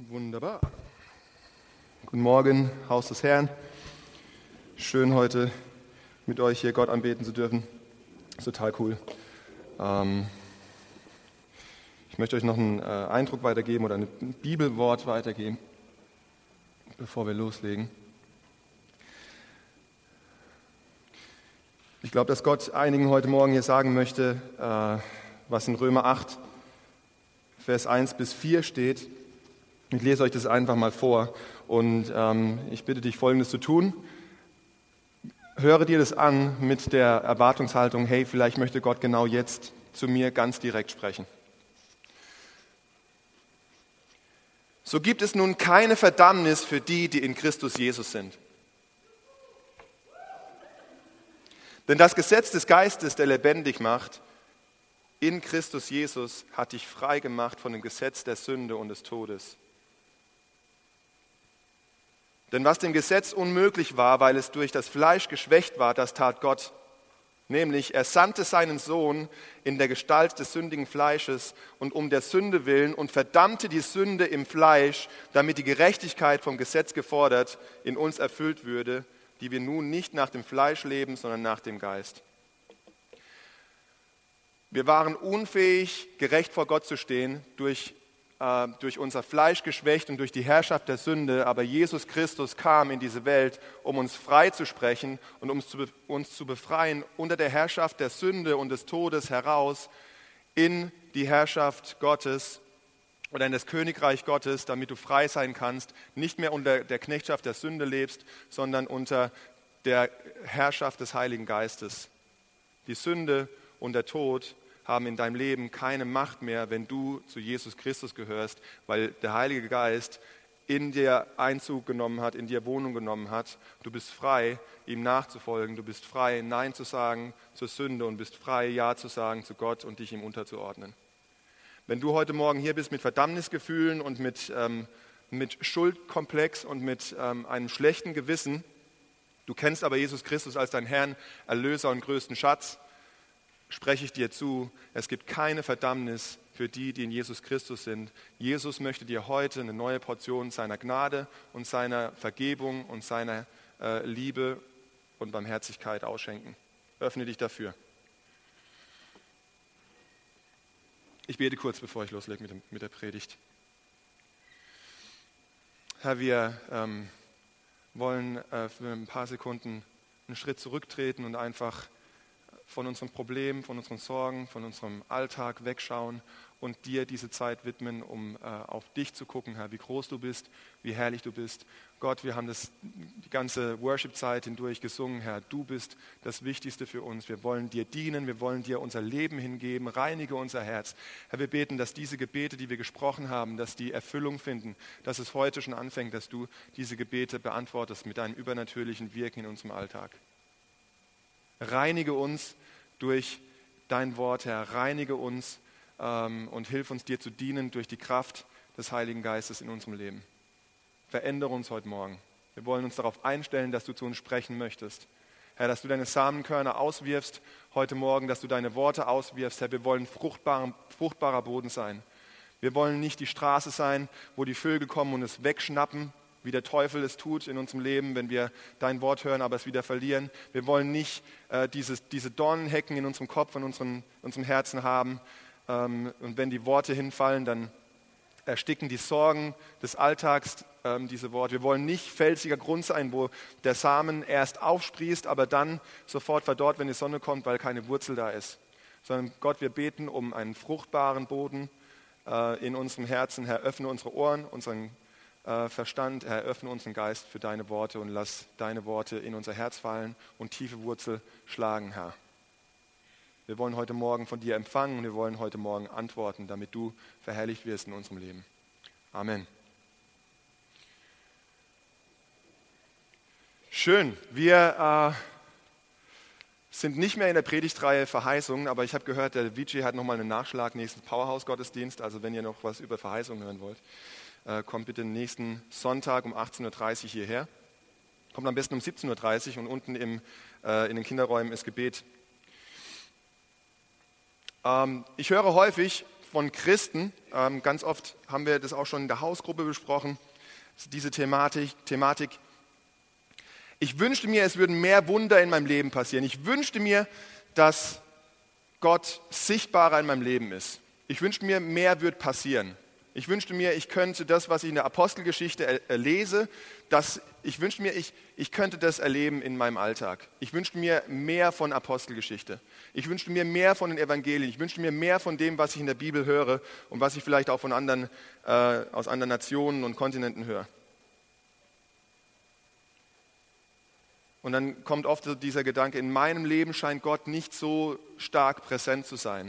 Wunderbar. Guten Morgen, Haus des Herrn. Schön heute mit euch hier Gott anbeten zu dürfen. Ist total cool. Ich möchte euch noch einen Eindruck weitergeben oder ein Bibelwort weitergeben, bevor wir loslegen. Ich glaube, dass Gott einigen heute Morgen hier sagen möchte, was in Römer 8, Vers 1 bis 4 steht. Ich lese euch das einfach mal vor und ich bitte dich, Folgendes zu tun. Höre dir das an mit der Erwartungshaltung, hey, vielleicht möchte Gott genau jetzt zu mir ganz direkt sprechen. So gibt es nun keine Verdammnis für die, die in Christus Jesus sind. Denn das Gesetz des Geistes, der lebendig macht, in Christus Jesus hat dich frei gemacht von dem Gesetz der Sünde und des Todes. Denn was dem Gesetz unmöglich war, weil es durch das Fleisch geschwächt war, das tat Gott. Nämlich, er sandte seinen Sohn in der Gestalt des sündigen Fleisches und um der Sünde willen und verdammte die Sünde im Fleisch, damit die Gerechtigkeit vom Gesetz gefordert in uns erfüllt würde, die wir nun nicht nach dem Fleisch leben, sondern nach dem Geist. Wir waren unfähig, gerecht vor Gott zu stehen, durch unser Fleisch geschwächt und durch die Herrschaft der Sünde, aber Jesus Christus kam in diese Welt, um uns frei zu sprechen und uns zu befreien unter der Herrschaft der Sünde und des Todes heraus in die Herrschaft Gottes oder in das Königreich Gottes, damit du frei sein kannst, nicht mehr unter der Knechtschaft der Sünde lebst, sondern unter der Herrschaft des Heiligen Geistes. Die Sünde und der Tod haben in deinem Leben keine Macht mehr, wenn du zu Jesus Christus gehörst, weil der Heilige Geist in dir Einzug genommen hat, in dir Wohnung genommen hat. Du bist frei, ihm nachzufolgen. Du bist frei, Nein zu sagen zur Sünde und bist frei, Ja zu sagen zu Gott und dich ihm unterzuordnen. Wenn du heute Morgen hier bist mit Verdammnisgefühlen und mit Schuldkomplex und mit einem schlechten Gewissen, du kennst aber Jesus Christus als deinen Herrn, Erlöser und größten Schatz, spreche ich dir zu, es gibt keine Verdammnis für die, die in Jesus Christus sind. Jesus möchte dir heute eine neue Portion seiner Gnade und seiner Vergebung und seiner Liebe und Barmherzigkeit ausschenken. Öffne dich dafür. Ich bete kurz, bevor ich loslege mit der Predigt. Herr, wir wollen für ein paar Sekunden einen Schritt zurücktreten und einfach von unseren Problemen, von unseren Sorgen, von unserem Alltag wegschauen und dir diese Zeit widmen, um auf dich zu gucken, Herr, wie groß du bist, wie herrlich du bist. Gott, wir haben das die ganze Worship-Zeit hindurch gesungen, Herr, du bist das Wichtigste für uns. Wir wollen dir dienen, wir wollen dir unser Leben hingeben, reinige unser Herz. Herr, wir beten, dass diese Gebete, die wir gesprochen haben, dass die Erfüllung finden, dass es heute schon anfängt, dass du diese Gebete beantwortest mit deinem übernatürlichen Wirken in unserem Alltag. Reinige uns durch dein Wort, Herr. Reinige uns und hilf uns, dir zu dienen durch die Kraft des Heiligen Geistes in unserem Leben. Verändere uns heute Morgen. Wir wollen uns darauf einstellen, dass du zu uns sprechen möchtest. Herr, dass du deine Samenkörner auswirfst heute Morgen, dass du deine Worte auswirfst. Herr, wir wollen fruchtbarer Boden sein. Wir wollen nicht die Straße sein, wo die Vögel kommen und es wegschnappen, wie der Teufel es tut in unserem Leben, wenn wir dein Wort hören, aber es wieder verlieren. Wir wollen nicht diese Dornenhecken in unserem Kopf und unserem Herzen haben. Und wenn die Worte hinfallen, dann ersticken die Sorgen des Alltags diese Worte. Wir wollen nicht felsiger Grund sein, wo der Samen erst aufsprießt, aber dann sofort verdorrt, wenn die Sonne kommt, weil keine Wurzel da ist. Sondern Gott, wir beten um einen fruchtbaren Boden in unserem Herzen. Herr, öffne unsere Ohren, unseren Verstand, eröffne unseren Geist für deine Worte und lass deine Worte in unser Herz fallen und tiefe Wurzel schlagen, Herr. Wir wollen heute Morgen von dir empfangen und wir wollen heute Morgen antworten, damit du verherrlicht wirst in unserem Leben. Amen. Schön, wir sind nicht mehr in der Predigtreihe Verheißungen, aber ich habe gehört, der Vijay hat nochmal einen Nachschlag, nächsten Powerhouse-Gottesdienst, also wenn ihr noch was über Verheißungen hören wollt. Kommt bitte nächsten Sonntag um 18.30 Uhr hierher. Kommt am besten um 17.30 Uhr und unten in den Kinderräumen ist Gebet. Ich höre häufig von Christen. Ganz oft haben wir das auch schon in der Hausgruppe besprochen, diese Thematik. Ich wünschte mir, es würden mehr Wunder in meinem Leben passieren. Ich wünschte mir, dass Gott sichtbarer in meinem Leben ist. Ich wünschte mir, mehr wird passieren. Ich wünschte mir, ich könnte das, was ich in der Apostelgeschichte lese, ich wünschte mir, ich könnte das erleben in meinem Alltag. Ich wünschte mir mehr von Apostelgeschichte. Ich wünschte mir mehr von den Evangelien. Ich wünschte mir mehr von dem, was ich in der Bibel höre und was ich vielleicht auch von anderen, aus anderen Nationen und Kontinenten höre. Und dann kommt oft dieser Gedanke, in meinem Leben scheint Gott nicht so stark präsent zu sein.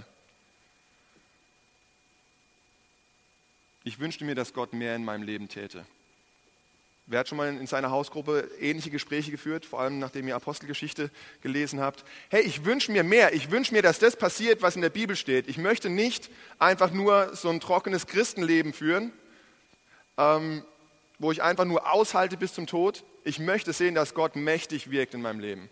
Ich wünschte mir, dass Gott mehr in meinem Leben täte. Wer hat schon mal in seiner Hausgruppe ähnliche Gespräche geführt, vor allem nachdem ihr Apostelgeschichte gelesen habt? Hey, ich wünsche mir mehr. Ich wünsche mir, dass das passiert, was in der Bibel steht. Ich möchte nicht einfach nur so ein trockenes Christenleben führen, wo ich einfach nur aushalte bis zum Tod. Ich möchte sehen, dass Gott mächtig wirkt in meinem Leben.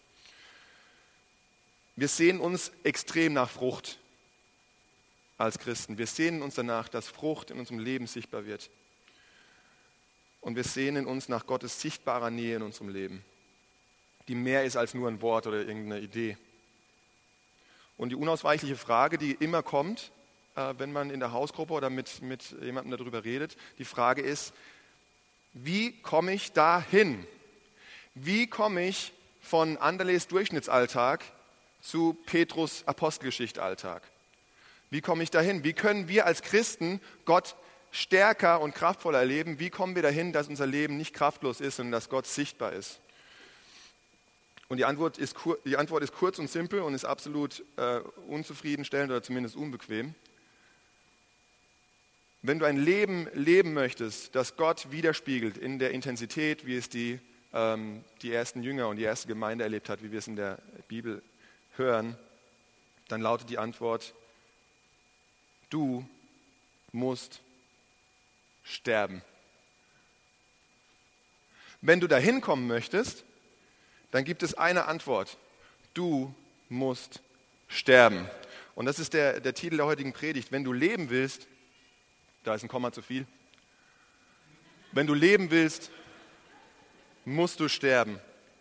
Wir sehen uns extrem nach Frucht als Christen. Wir sehnen uns danach, dass Frucht in unserem Leben sichtbar wird. Und wir sehnen uns nach Gottes sichtbarer Nähe in unserem Leben, die mehr ist als nur ein Wort oder irgendeine Idee. Und die unausweichliche Frage, die immer kommt, wenn man in der Hausgruppe oder mit jemandem darüber redet, die Frage ist, wie komme ich dahin? Wie komme ich von Anderles Durchschnittsalltag zu Petrus Apostelgeschichte-Alltag? Wie komme ich dahin? Wie können wir als Christen Gott stärker und kraftvoller erleben? Wie kommen wir dahin, dass unser Leben nicht kraftlos ist, sondern dass Gott sichtbar ist? Und die Antwort ist kurz und simpel und ist absolut unzufriedenstellend oder zumindest unbequem. Wenn du ein Leben leben möchtest, das Gott widerspiegelt in der Intensität, wie es die ersten Jünger und die erste Gemeinde erlebt hat, wie wir es in der Bibel hören, dann lautet die Antwort, du musst sterben. Wenn du dahin kommen möchtest, dann gibt es eine Antwort. Du musst sterben. Und das ist der Titel der heutigen Predigt. Wenn du leben willst, da ist ein Komma zu viel. Wenn du leben willst, musst du sterben.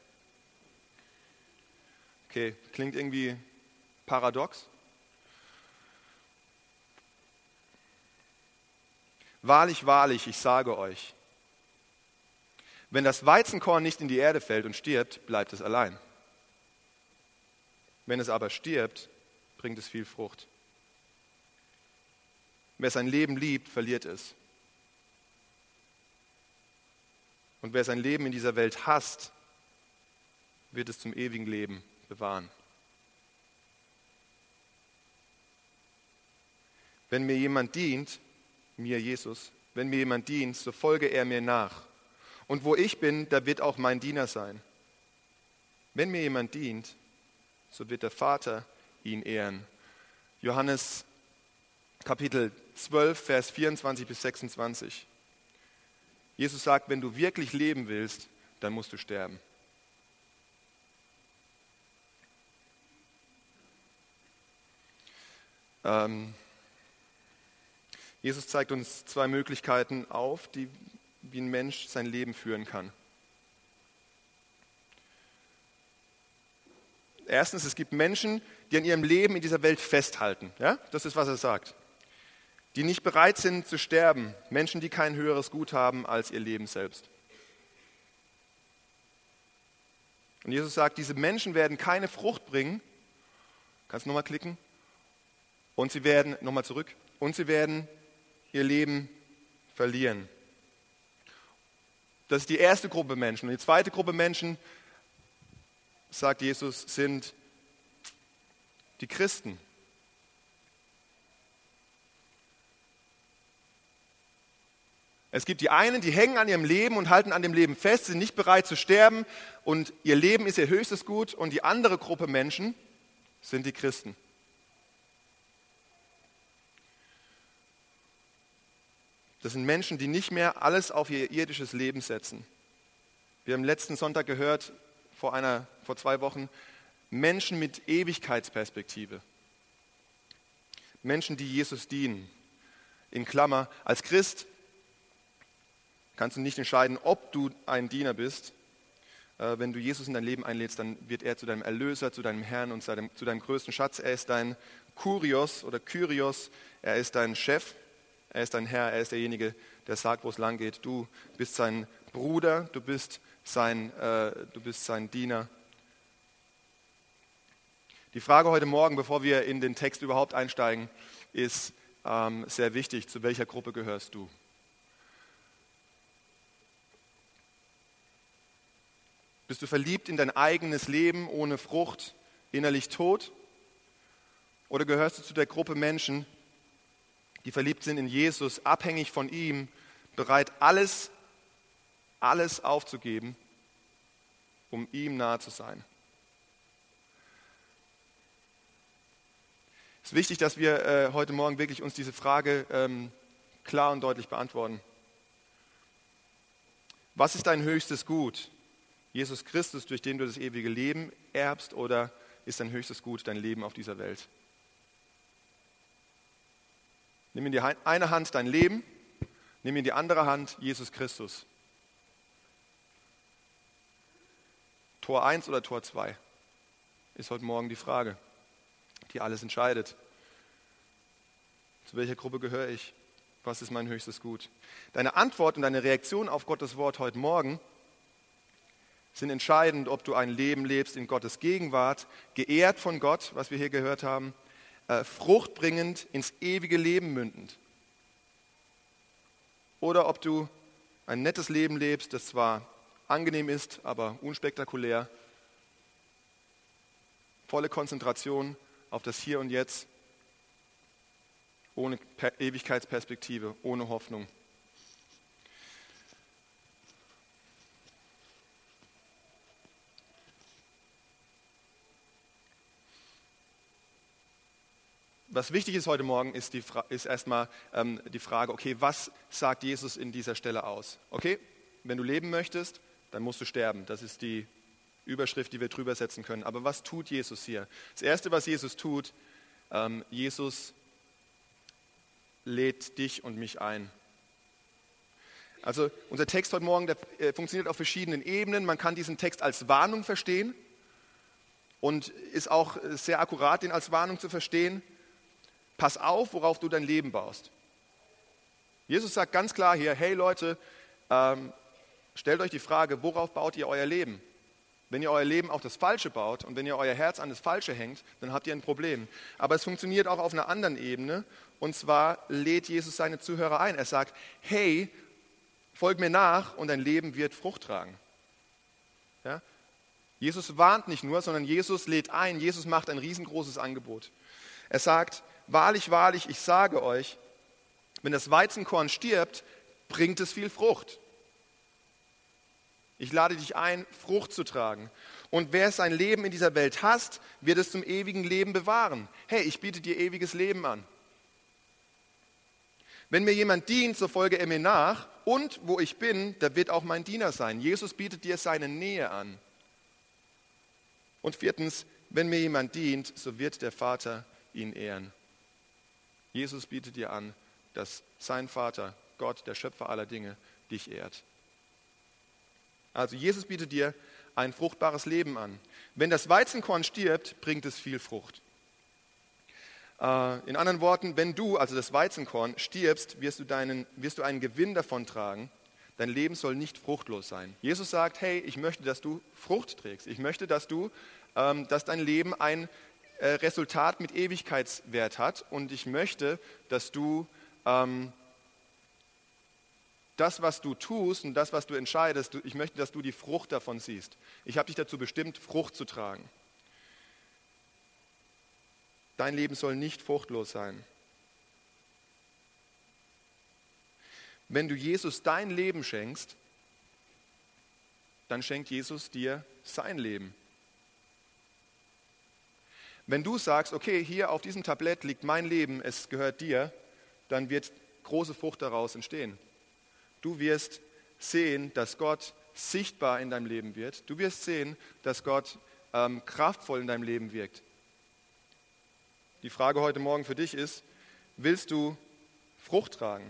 Okay, klingt irgendwie paradox. Wahrlich, wahrlich, ich sage euch, wenn das Weizenkorn nicht in die Erde fällt und stirbt, bleibt es allein. Wenn es aber stirbt, bringt es viel Frucht. Wer sein Leben liebt, verliert es. Und wer sein Leben in dieser Welt hasst, wird es zum ewigen Leben bewahren. Wenn mir jemand dient, mir Jesus, wenn mir jemand dient, so folge er mir nach. Und wo ich bin, da wird auch mein Diener sein. Wenn mir jemand dient, so wird der Vater ihn ehren. Johannes Kapitel 12, Vers 24 bis 26. Jesus sagt, wenn du wirklich leben willst, dann musst du sterben. Jesus zeigt uns zwei Möglichkeiten auf, wie ein Mensch sein Leben führen kann. Erstens, es gibt Menschen, die an ihrem Leben in dieser Welt festhalten. Ja? Das ist, was er sagt. Die nicht bereit sind zu sterben. Menschen, die kein höheres Gut haben als ihr Leben selbst. Und Jesus sagt, diese Menschen werden keine Frucht bringen. Kannst du nochmal klicken? Und sie werden, nochmal zurück, und sie werden ihr Leben verlieren. Das ist die erste Gruppe Menschen. Und die zweite Gruppe Menschen, sagt Jesus, sind die Christen. Es gibt die einen, die hängen an ihrem Leben und halten an dem Leben fest, sind nicht bereit zu sterben und ihr Leben ist ihr höchstes Gut. Und die andere Gruppe Menschen sind die Christen. Das sind Menschen, die nicht mehr alles auf ihr irdisches Leben setzen. Wir haben letzten Sonntag gehört, vor 2 Wochen, Menschen mit Ewigkeitsperspektive. Menschen, die Jesus dienen. In Klammer, als Christ kannst du nicht entscheiden, ob du ein Diener bist. Wenn du Jesus in dein Leben einlädst, dann wird er zu deinem Erlöser, zu deinem Herrn und zu deinem größten Schatz. Er ist dein Kurios oder Kyrios, er ist dein Chef, er ist dein Herr, er ist derjenige, der sagt, wo es lang geht. Du bist sein Bruder, du bist sein Diener. Die Frage heute Morgen, bevor wir in den Text überhaupt einsteigen, ist sehr wichtig. Zu welcher Gruppe gehörst du? Bist du verliebt in dein eigenes Leben ohne Frucht, innerlich tot? Oder gehörst du zu der Gruppe Menschen, die verliebt sind in Jesus, abhängig von ihm, bereit alles aufzugeben, um ihm nahe zu sein? Es ist wichtig, dass wir heute Morgen wirklich uns diese Frage klar und deutlich beantworten. Was ist dein höchstes Gut? Jesus Christus, durch den du das ewige Leben erbst, oder ist dein höchstes Gut dein Leben auf dieser Welt? Nimm in die eine Hand dein Leben, nimm in die andere Hand Jesus Christus. Tor 1 oder Tor 2 ist heute Morgen die Frage, die alles entscheidet. Zu welcher Gruppe gehöre ich? Was ist mein höchstes Gut? Deine Antwort und deine Reaktion auf Gottes Wort heute Morgen sind entscheidend, ob du ein Leben lebst in Gottes Gegenwart, geehrt von Gott, was wir hier gehört haben, fruchtbringend, ins ewige Leben mündend. Oder ob du ein nettes Leben lebst, das zwar angenehm ist, aber unspektakulär, volle Konzentration auf das Hier und Jetzt, ohne Ewigkeitsperspektive, ohne Hoffnung. Was wichtig ist heute Morgen, ist erstmal die Frage, okay, was sagt Jesus in dieser Stelle aus? Okay, wenn du leben möchtest, dann musst du sterben. Das ist die Überschrift, die wir drüber setzen können. Aber was tut Jesus hier? Das Erste, was Jesus tut, Jesus lädt dich und mich ein. Also unser Text heute Morgen, der funktioniert auf verschiedenen Ebenen. Man kann diesen Text als Warnung verstehen und ist auch sehr akkurat, den als Warnung zu verstehen. Pass auf, worauf du dein Leben baust. Jesus sagt ganz klar hier, hey Leute, stellt euch die Frage, worauf baut ihr euer Leben? Wenn ihr euer Leben auf das Falsche baut und wenn ihr euer Herz an das Falsche hängt, dann habt ihr ein Problem. Aber es funktioniert auch auf einer anderen Ebene, und zwar lädt Jesus seine Zuhörer ein. Er sagt, hey, folg mir nach und dein Leben wird Frucht tragen. Ja? Jesus warnt nicht nur, sondern Jesus lädt ein, Jesus macht ein riesengroßes Angebot. Er sagt, wahrlich, wahrlich, ich sage euch, wenn das Weizenkorn stirbt, bringt es viel Frucht. Ich lade dich ein, Frucht zu tragen. Und wer sein Leben in dieser Welt hasst, wird es zum ewigen Leben bewahren. Hey, ich biete dir ewiges Leben an. Wenn mir jemand dient, so folge er mir nach. Und wo ich bin, da wird auch mein Diener sein. Jesus bietet dir seine Nähe an. Und 4, wenn mir jemand dient, so wird der Vater ihn ehren. Jesus bietet dir an, dass sein Vater, Gott, der Schöpfer aller Dinge, dich ehrt. Also Jesus bietet dir ein fruchtbares Leben an. Wenn das Weizenkorn stirbt, bringt es viel Frucht. In anderen Worten, wenn du, also das Weizenkorn, stirbst, wirst du einen Gewinn davon tragen. Dein Leben soll nicht fruchtlos sein. Jesus sagt, hey, ich möchte, dass du Frucht trägst. Ich möchte, dass dein Leben ein Resultat mit Ewigkeitswert hat. Und ich möchte, dass du das, was du tust und das, was du entscheidest, ich möchte, dass du die Frucht davon siehst. Ich habe dich dazu bestimmt, Frucht zu tragen. Dein Leben soll nicht fruchtlos sein. Wenn du Jesus dein Leben schenkst, dann schenkt Jesus dir sein Leben. Wenn du sagst, okay, hier auf diesem Tablett liegt mein Leben, es gehört dir, dann wird große Frucht daraus entstehen. Du wirst sehen, dass Gott sichtbar in deinem Leben wird. Du wirst sehen, dass Gott kraftvoll in deinem Leben wirkt. Die Frage heute Morgen für dich ist, willst du Frucht tragen?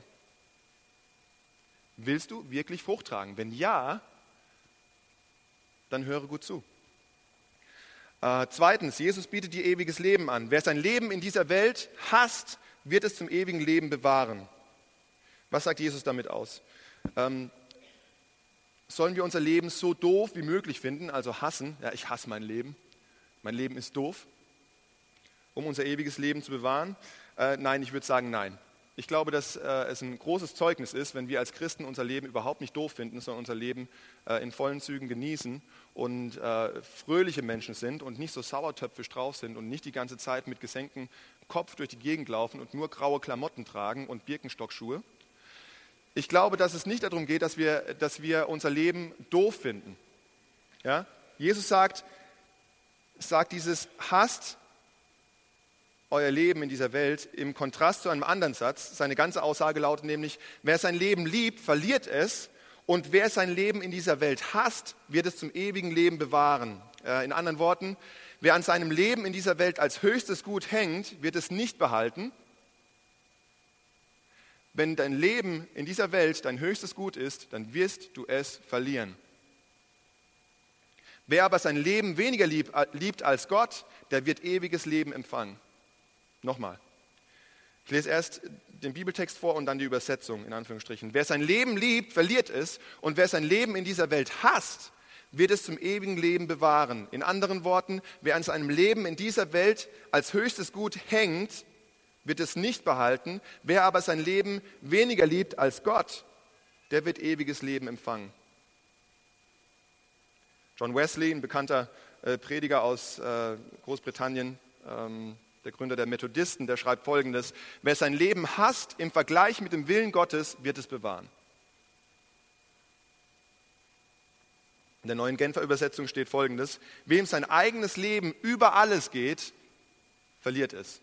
Willst du wirklich Frucht tragen? Wenn ja, dann höre gut zu. Zweitens, Jesus bietet dir ewiges Leben an. Wer sein Leben in dieser Welt hasst, wird es zum ewigen Leben bewahren. Was sagt Jesus damit aus? Sollen wir unser Leben so doof wie möglich finden, also hassen? Ja, ich hasse mein Leben. Mein Leben ist doof, um unser ewiges Leben zu bewahren? Nein, ich würde sagen nein. Ich glaube, dass es ein großes Zeugnis ist, wenn wir als Christen unser Leben überhaupt nicht doof finden, sondern unser Leben in vollen Zügen genießen und fröhliche Menschen sind und nicht so sauertöpfisch drauf sind und nicht die ganze Zeit mit gesenktem Kopf durch die Gegend laufen und nur graue Klamotten tragen und Birkenstockschuhe. Ich glaube, dass es nicht darum geht, dass wir unser Leben doof finden. Ja? Jesus sagt dieses hasst euer Leben in dieser Welt im Kontrast zu einem anderen Satz. Seine ganze Aussage lautet nämlich, wer sein Leben liebt, verliert es, und wer sein Leben in dieser Welt hasst, wird es zum ewigen Leben bewahren. In anderen Worten, wer an seinem Leben in dieser Welt als höchstes Gut hängt, wird es nicht behalten. Wenn dein Leben in dieser Welt dein höchstes Gut ist, dann wirst du es verlieren. Wer aber sein Leben weniger liebt als Gott, der wird ewiges Leben empfangen. Nochmal. Ich lese erst den Bibeltext vor und dann die Übersetzung in Anführungsstrichen. Wer sein Leben liebt, verliert es, und wer sein Leben in dieser Welt hasst, wird es zum ewigen Leben bewahren. In anderen Worten, wer an seinem Leben in dieser Welt als höchstes Gut hängt, wird es nicht behalten. Wer aber sein Leben weniger liebt als Gott, der wird ewiges Leben empfangen. John Wesley, ein bekannter Prediger aus Großbritannien, der Gründer der Methodisten, der schreibt Folgendes: Wer sein Leben hasst im Vergleich mit dem Willen Gottes, wird es bewahren. In der Neuen Genfer Übersetzung steht Folgendes: Wem sein eigenes Leben über alles geht, verliert es.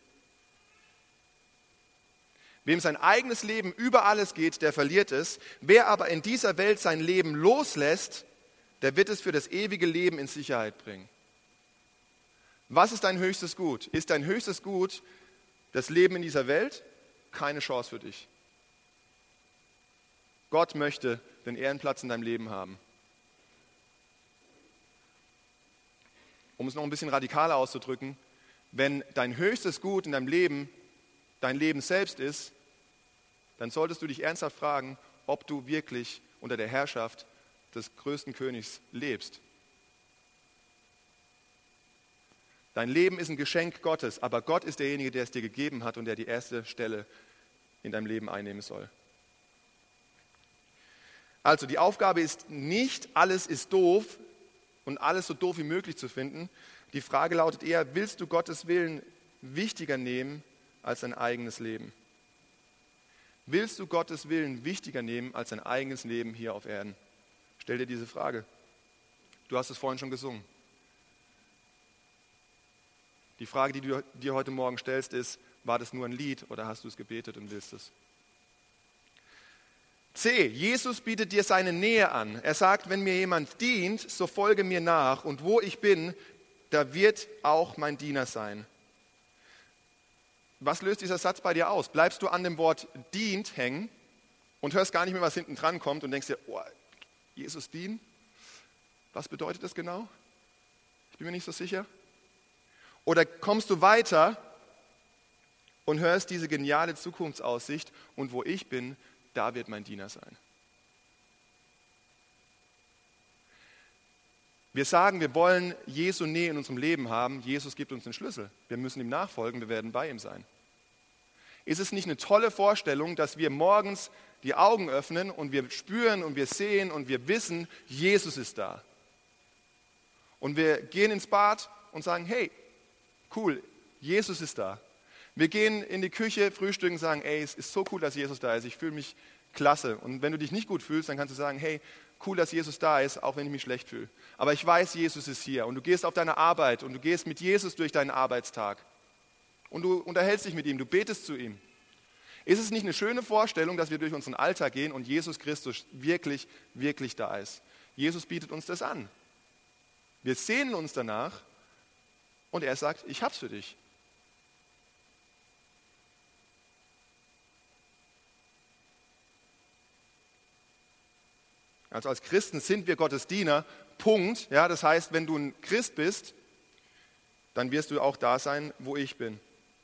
Wem sein eigenes Leben über alles geht, der verliert es. Wer aber in dieser Welt sein Leben loslässt, der wird es für das ewige Leben in Sicherheit bringen. Was ist dein höchstes Gut? Ist dein höchstes Gut das Leben in dieser Welt? Keine Chance für dich. Gott möchte den Ehrenplatz in deinem Leben haben. Um es noch ein bisschen radikaler auszudrücken, wenn dein höchstes Gut in deinem Leben dein Leben selbst ist, dann solltest du dich ernsthaft fragen, ob du wirklich unter der Herrschaft des größten Königs lebst. Dein Leben ist ein Geschenk Gottes, aber Gott ist derjenige, der es dir gegeben hat und der die erste Stelle in deinem Leben einnehmen soll. Also die Aufgabe ist nicht, alles ist doof und alles so doof wie möglich zu finden. Die Frage lautet eher, willst du Gottes Willen wichtiger nehmen als dein eigenes Leben? Willst du Gottes Willen wichtiger nehmen als dein eigenes Leben hier auf Erden? Stell dir diese Frage. Du hast es vorhin schon gesungen. Die Frage, die du dir heute Morgen stellst, ist, war das nur ein Lied oder hast du es gebetet und willst es? C. Jesus bietet dir seine Nähe an. Er sagt, wenn mir jemand dient, so folge mir nach, und wo ich bin, da wird auch mein Diener sein. Was löst dieser Satz bei dir aus? Bleibst du an dem Wort dient hängen und hörst gar nicht mehr, was hinten dran kommt und denkst dir, oh, Jesus dienen? Was bedeutet das genau? Ich bin mir nicht so sicher. Oder kommst du weiter und hörst diese geniale Zukunftsaussicht, und wo ich bin, da wird mein Diener sein. Wir sagen, wir wollen Jesu Nähe in unserem Leben haben. Jesus gibt uns den Schlüssel. Wir müssen ihm nachfolgen, wir werden bei ihm sein. Ist es nicht eine tolle Vorstellung, dass wir morgens die Augen öffnen und wir spüren und wir sehen und wir wissen, Jesus ist da. Und wir gehen ins Bad und sagen, hey, cool, Jesus ist da. Wir gehen in die Küche, frühstücken und sagen, ey, es ist so cool, dass Jesus da ist, ich fühle mich klasse. Und wenn du dich nicht gut fühlst, dann kannst du sagen, hey, cool, dass Jesus da ist, auch wenn ich mich schlecht fühle. Aber ich weiß, Jesus ist hier, und du gehst auf deine Arbeit und du gehst mit Jesus durch deinen Arbeitstag. Und du unterhältst dich mit ihm, du betest zu ihm. Ist es nicht eine schöne Vorstellung, dass wir durch unseren Alltag gehen und Jesus Christus wirklich, wirklich da ist? Jesus bietet uns das an. Wir sehnen uns danach und er sagt, ich hab's für dich. Also als Christen sind wir Gottes Diener, Punkt. Ja, das heißt, wenn du ein Christ bist, dann wirst du auch da sein, wo ich bin.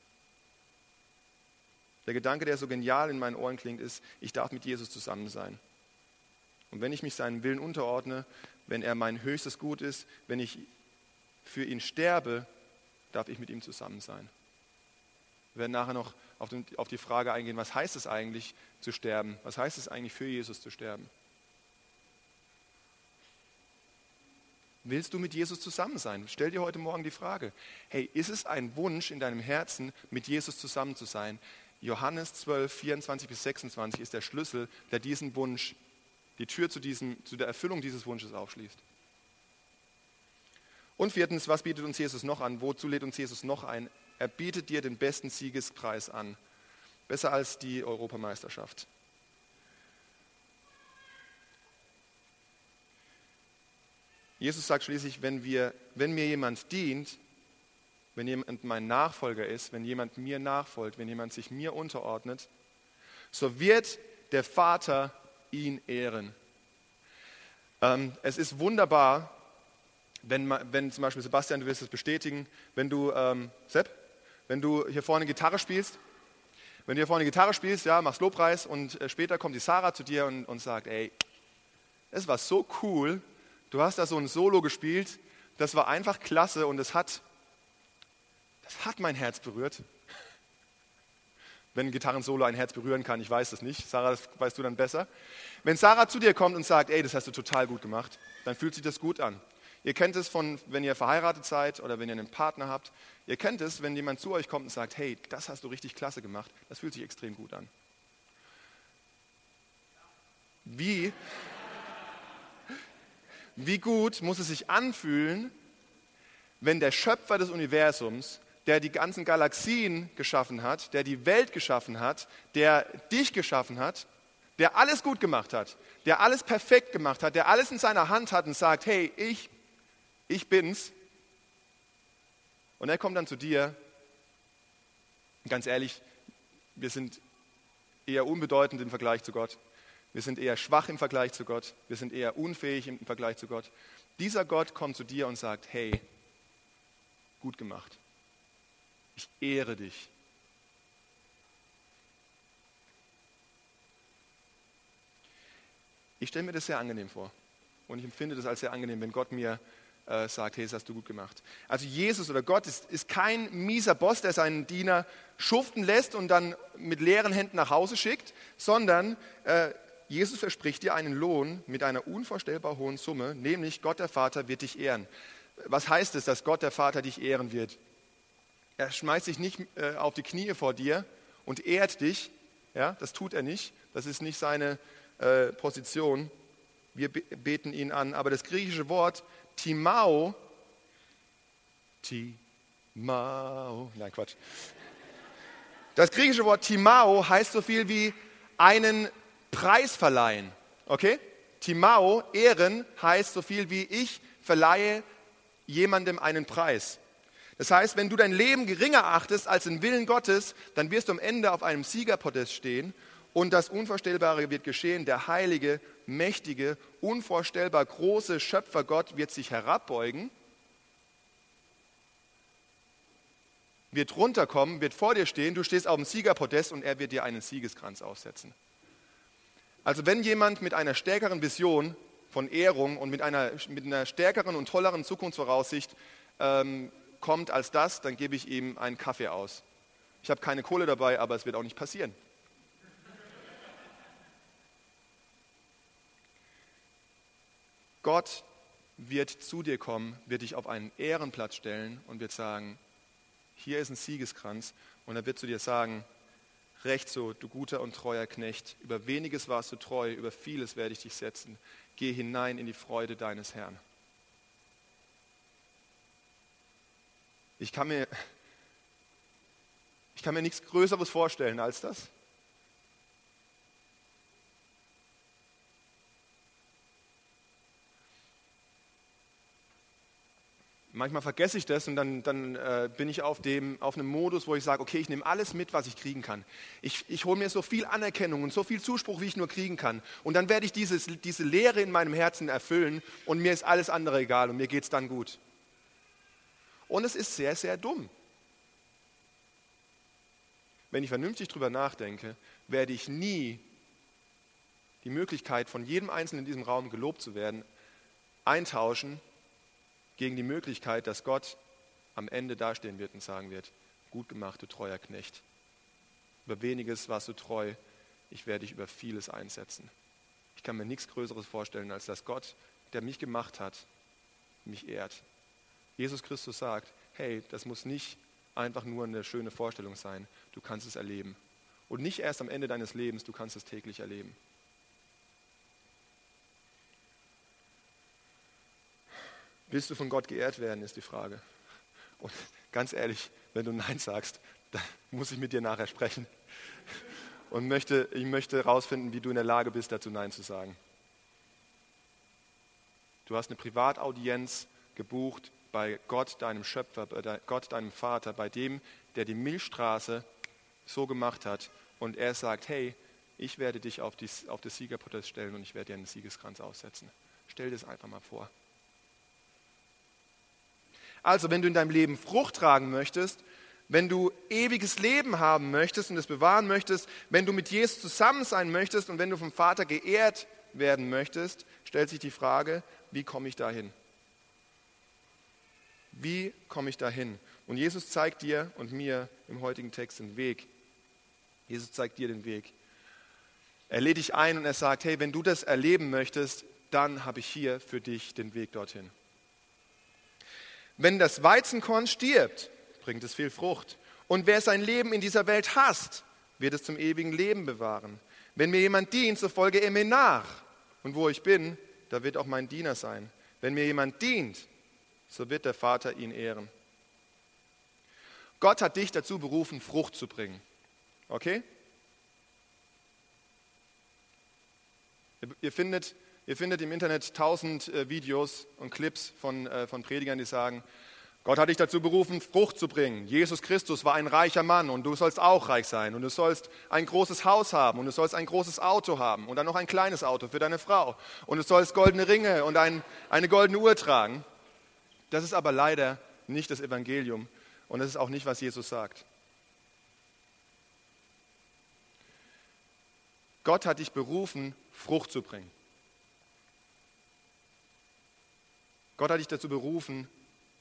Der Gedanke, der so genial in meinen Ohren klingt, ist, ich darf mit Jesus zusammen sein. Und wenn ich mich seinem Willen unterordne, wenn er mein höchstes Gut ist, wenn ich für ihn sterbe, darf ich mit ihm zusammen sein. Wir werden nachher noch auf die Frage eingehen, was heißt es eigentlich zu sterben? Was heißt es eigentlich für Jesus zu sterben? Willst du mit Jesus zusammen sein? Stell dir heute Morgen die Frage, hey, ist es ein Wunsch in deinem Herzen, mit Jesus zusammen zu sein? Johannes 12, 24 bis 26 ist der Schlüssel, der diesen Wunsch, die Tür zu der Erfüllung dieses Wunsches aufschließt. Und viertens, was bietet uns Jesus noch an? Wozu lädt uns Jesus noch ein? Er bietet dir den besten Siegespreis an. Besser als die Europameisterschaft. Jesus sagt schließlich, wenn mir jemand dient, wenn jemand mein Nachfolger ist, wenn jemand mir nachfolgt, wenn jemand sich mir unterordnet, so wird der Vater ihn ehren. Es ist wunderbar, wenn zum Beispiel, Sebastian, du wirst es bestätigen, wenn du hier vorne Gitarre spielst, ja, machst Lobpreis und später kommt die Sarah zu dir und sagt, ey, es war so cool, du hast da so ein Solo gespielt, das war einfach klasse und das hat mein Herz berührt. Wenn ein Gitarrensolo ein Herz berühren kann, ich weiß es nicht. Sarah, das weißt du dann besser. Wenn Sarah zu dir kommt und sagt, ey, das hast du total gut gemacht, dann fühlt sich das gut an. Ihr kennt es wenn ihr verheiratet seid oder wenn ihr einen Partner habt. Ihr kennt es, wenn jemand zu euch kommt und sagt, hey, das hast du richtig klasse gemacht. Das fühlt sich extrem gut an. Wie gut muss es sich anfühlen, wenn der Schöpfer des Universums, der die ganzen Galaxien geschaffen hat, der die Welt geschaffen hat, der dich geschaffen hat, der alles gut gemacht hat, der alles perfekt gemacht hat, der alles in seiner Hand hat und sagt, hey, ich bin's. Und er kommt dann zu dir. Ganz ehrlich, wir sind eher unbedeutend im Vergleich zu Gott. Wir sind eher schwach im Vergleich zu Gott. Wir sind eher unfähig im Vergleich zu Gott. Dieser Gott kommt zu dir und sagt, hey, gut gemacht. Ich ehre dich. Ich stelle mir das sehr angenehm vor. Und ich empfinde das als sehr angenehm, wenn Gott mir sagt, hey, das hast du gut gemacht. Also Jesus oder Gott ist kein mieser Boss, der seinen Diener schuften lässt und dann mit leeren Händen nach Hause schickt, sondern Jesus verspricht dir einen Lohn mit einer unvorstellbar hohen Summe, nämlich Gott der Vater wird dich ehren. Was heißt es, dass Gott der Vater dich ehren wird? Er schmeißt sich nicht auf die Knie vor dir und ehrt dich. Ja, das tut er nicht. Das ist nicht seine Position. Wir beten ihn an. Aber das griechische Wort Timao, nein Quatsch. Das griechische Wort Timao heißt so viel wie einen Preis verleihen. Okay? Timao, Ehren, heißt so viel wie ich verleihe jemandem einen Preis. Das heißt, wenn du dein Leben geringer achtest als den Willen Gottes, dann wirst du am Ende auf einem Siegerpodest stehen und das Unvorstellbare wird geschehen. Der heilige, mächtige, unvorstellbar große Schöpfer Gott wird sich herabbeugen, wird runterkommen, wird vor dir stehen, du stehst auf dem Siegerpodest und er wird dir einen Siegeskranz aufsetzen. Also wenn jemand mit einer stärkeren Vision von Ehrung und mit einer stärkeren und tolleren Zukunftsvoraussicht kommt als das, dann gebe ich ihm einen Kaffee aus. Ich habe keine Kohle dabei, aber es wird auch nicht passieren. Gott wird zu dir kommen, wird dich auf einen Ehrenplatz stellen und wird sagen, hier ist ein Siegeskranz. Und er wird zu dir sagen, recht so, du guter und treuer Knecht, über weniges warst du treu, über vieles werde ich dich setzen. Geh hinein in die Freude deines Herrn. Ich kann mir nichts Größeres vorstellen als das. Manchmal vergesse ich das und dann bin ich auf einem Modus, wo ich sage, okay, ich nehme alles mit, was ich kriegen kann. Ich hole mir so viel Anerkennung und so viel Zuspruch, wie ich nur kriegen kann. Und dann werde ich diese Leere in meinem Herzen erfüllen und mir ist alles andere egal und mir geht es dann gut. Und es ist sehr, sehr dumm. Wenn ich vernünftig drüber nachdenke, werde ich nie die Möglichkeit, von jedem Einzelnen in diesem Raum gelobt zu werden, eintauschen gegen die Möglichkeit, dass Gott am Ende dastehen wird und sagen wird, gut gemacht, du treuer Knecht. Über weniges warst du treu, ich werde dich über vieles einsetzen. Ich kann mir nichts Größeres vorstellen, als dass Gott, der mich gemacht hat, mich ehrt. Jesus Christus sagt, hey, das muss nicht einfach nur eine schöne Vorstellung sein, du kannst es erleben. Und nicht erst am Ende deines Lebens, du kannst es täglich erleben. Willst du von Gott geehrt werden, ist die Frage. Und ganz ehrlich, wenn du Nein sagst, dann muss ich mit dir nachher sprechen. Und ich möchte herausfinden, wie du in der Lage bist, dazu Nein zu sagen. Du hast eine Privataudienz gebucht bei Gott, deinem Schöpfer, bei Gott, deinem Vater, bei dem, der die Milchstraße so gemacht hat. Und er sagt, hey, ich werde dich auf das Siegerpodest stellen und ich werde dir einen Siegeskranz aufsetzen. Stell dir das einfach mal vor. Also, wenn du in deinem Leben Frucht tragen möchtest, wenn du ewiges Leben haben möchtest und es bewahren möchtest, wenn du mit Jesus zusammen sein möchtest und wenn du vom Vater geehrt werden möchtest, stellt sich die Frage, wie komme ich dahin? Wie komme ich dahin? Und Jesus zeigt dir und mir im heutigen Text den Weg. Jesus zeigt dir den Weg. Er lädt dich ein und er sagt, hey, wenn du das erleben möchtest, dann habe ich hier für dich den Weg dorthin. Wenn das Weizenkorn stirbt, bringt es viel Frucht. Und wer sein Leben in dieser Welt hasst, wird es zum ewigen Leben bewahren. Wenn mir jemand dient, so folge er mir nach. Und wo ich bin, da wird auch mein Diener sein. Wenn mir jemand dient, so wird der Vater ihn ehren. Gott hat dich dazu berufen, Frucht zu bringen. Okay? Ihr findet im Internet 1000 Videos und Clips von Predigern, die sagen, Gott hat dich dazu berufen, Frucht zu bringen. Jesus Christus war ein reicher Mann und du sollst auch reich sein. Und du sollst ein großes Haus haben und du sollst ein großes Auto haben und dann noch ein kleines Auto für deine Frau. Und du sollst goldene Ringe und eine goldene Uhr tragen. Das ist aber leider nicht das Evangelium und das ist auch nicht, was Jesus sagt. Gott hat dich berufen, Frucht zu bringen. Gott hat dich dazu berufen,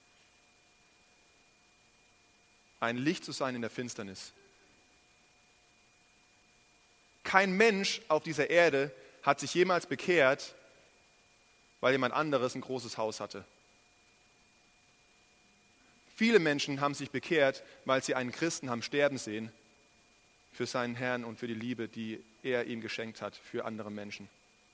ein Licht zu sein in der Finsternis. Kein Mensch auf dieser Erde hat sich jemals bekehrt, weil jemand anderes ein großes Haus hatte. Viele Menschen haben sich bekehrt, weil sie einen Christen haben sterben sehen für seinen Herrn und für die Liebe, die er ihm geschenkt hat für andere Menschen.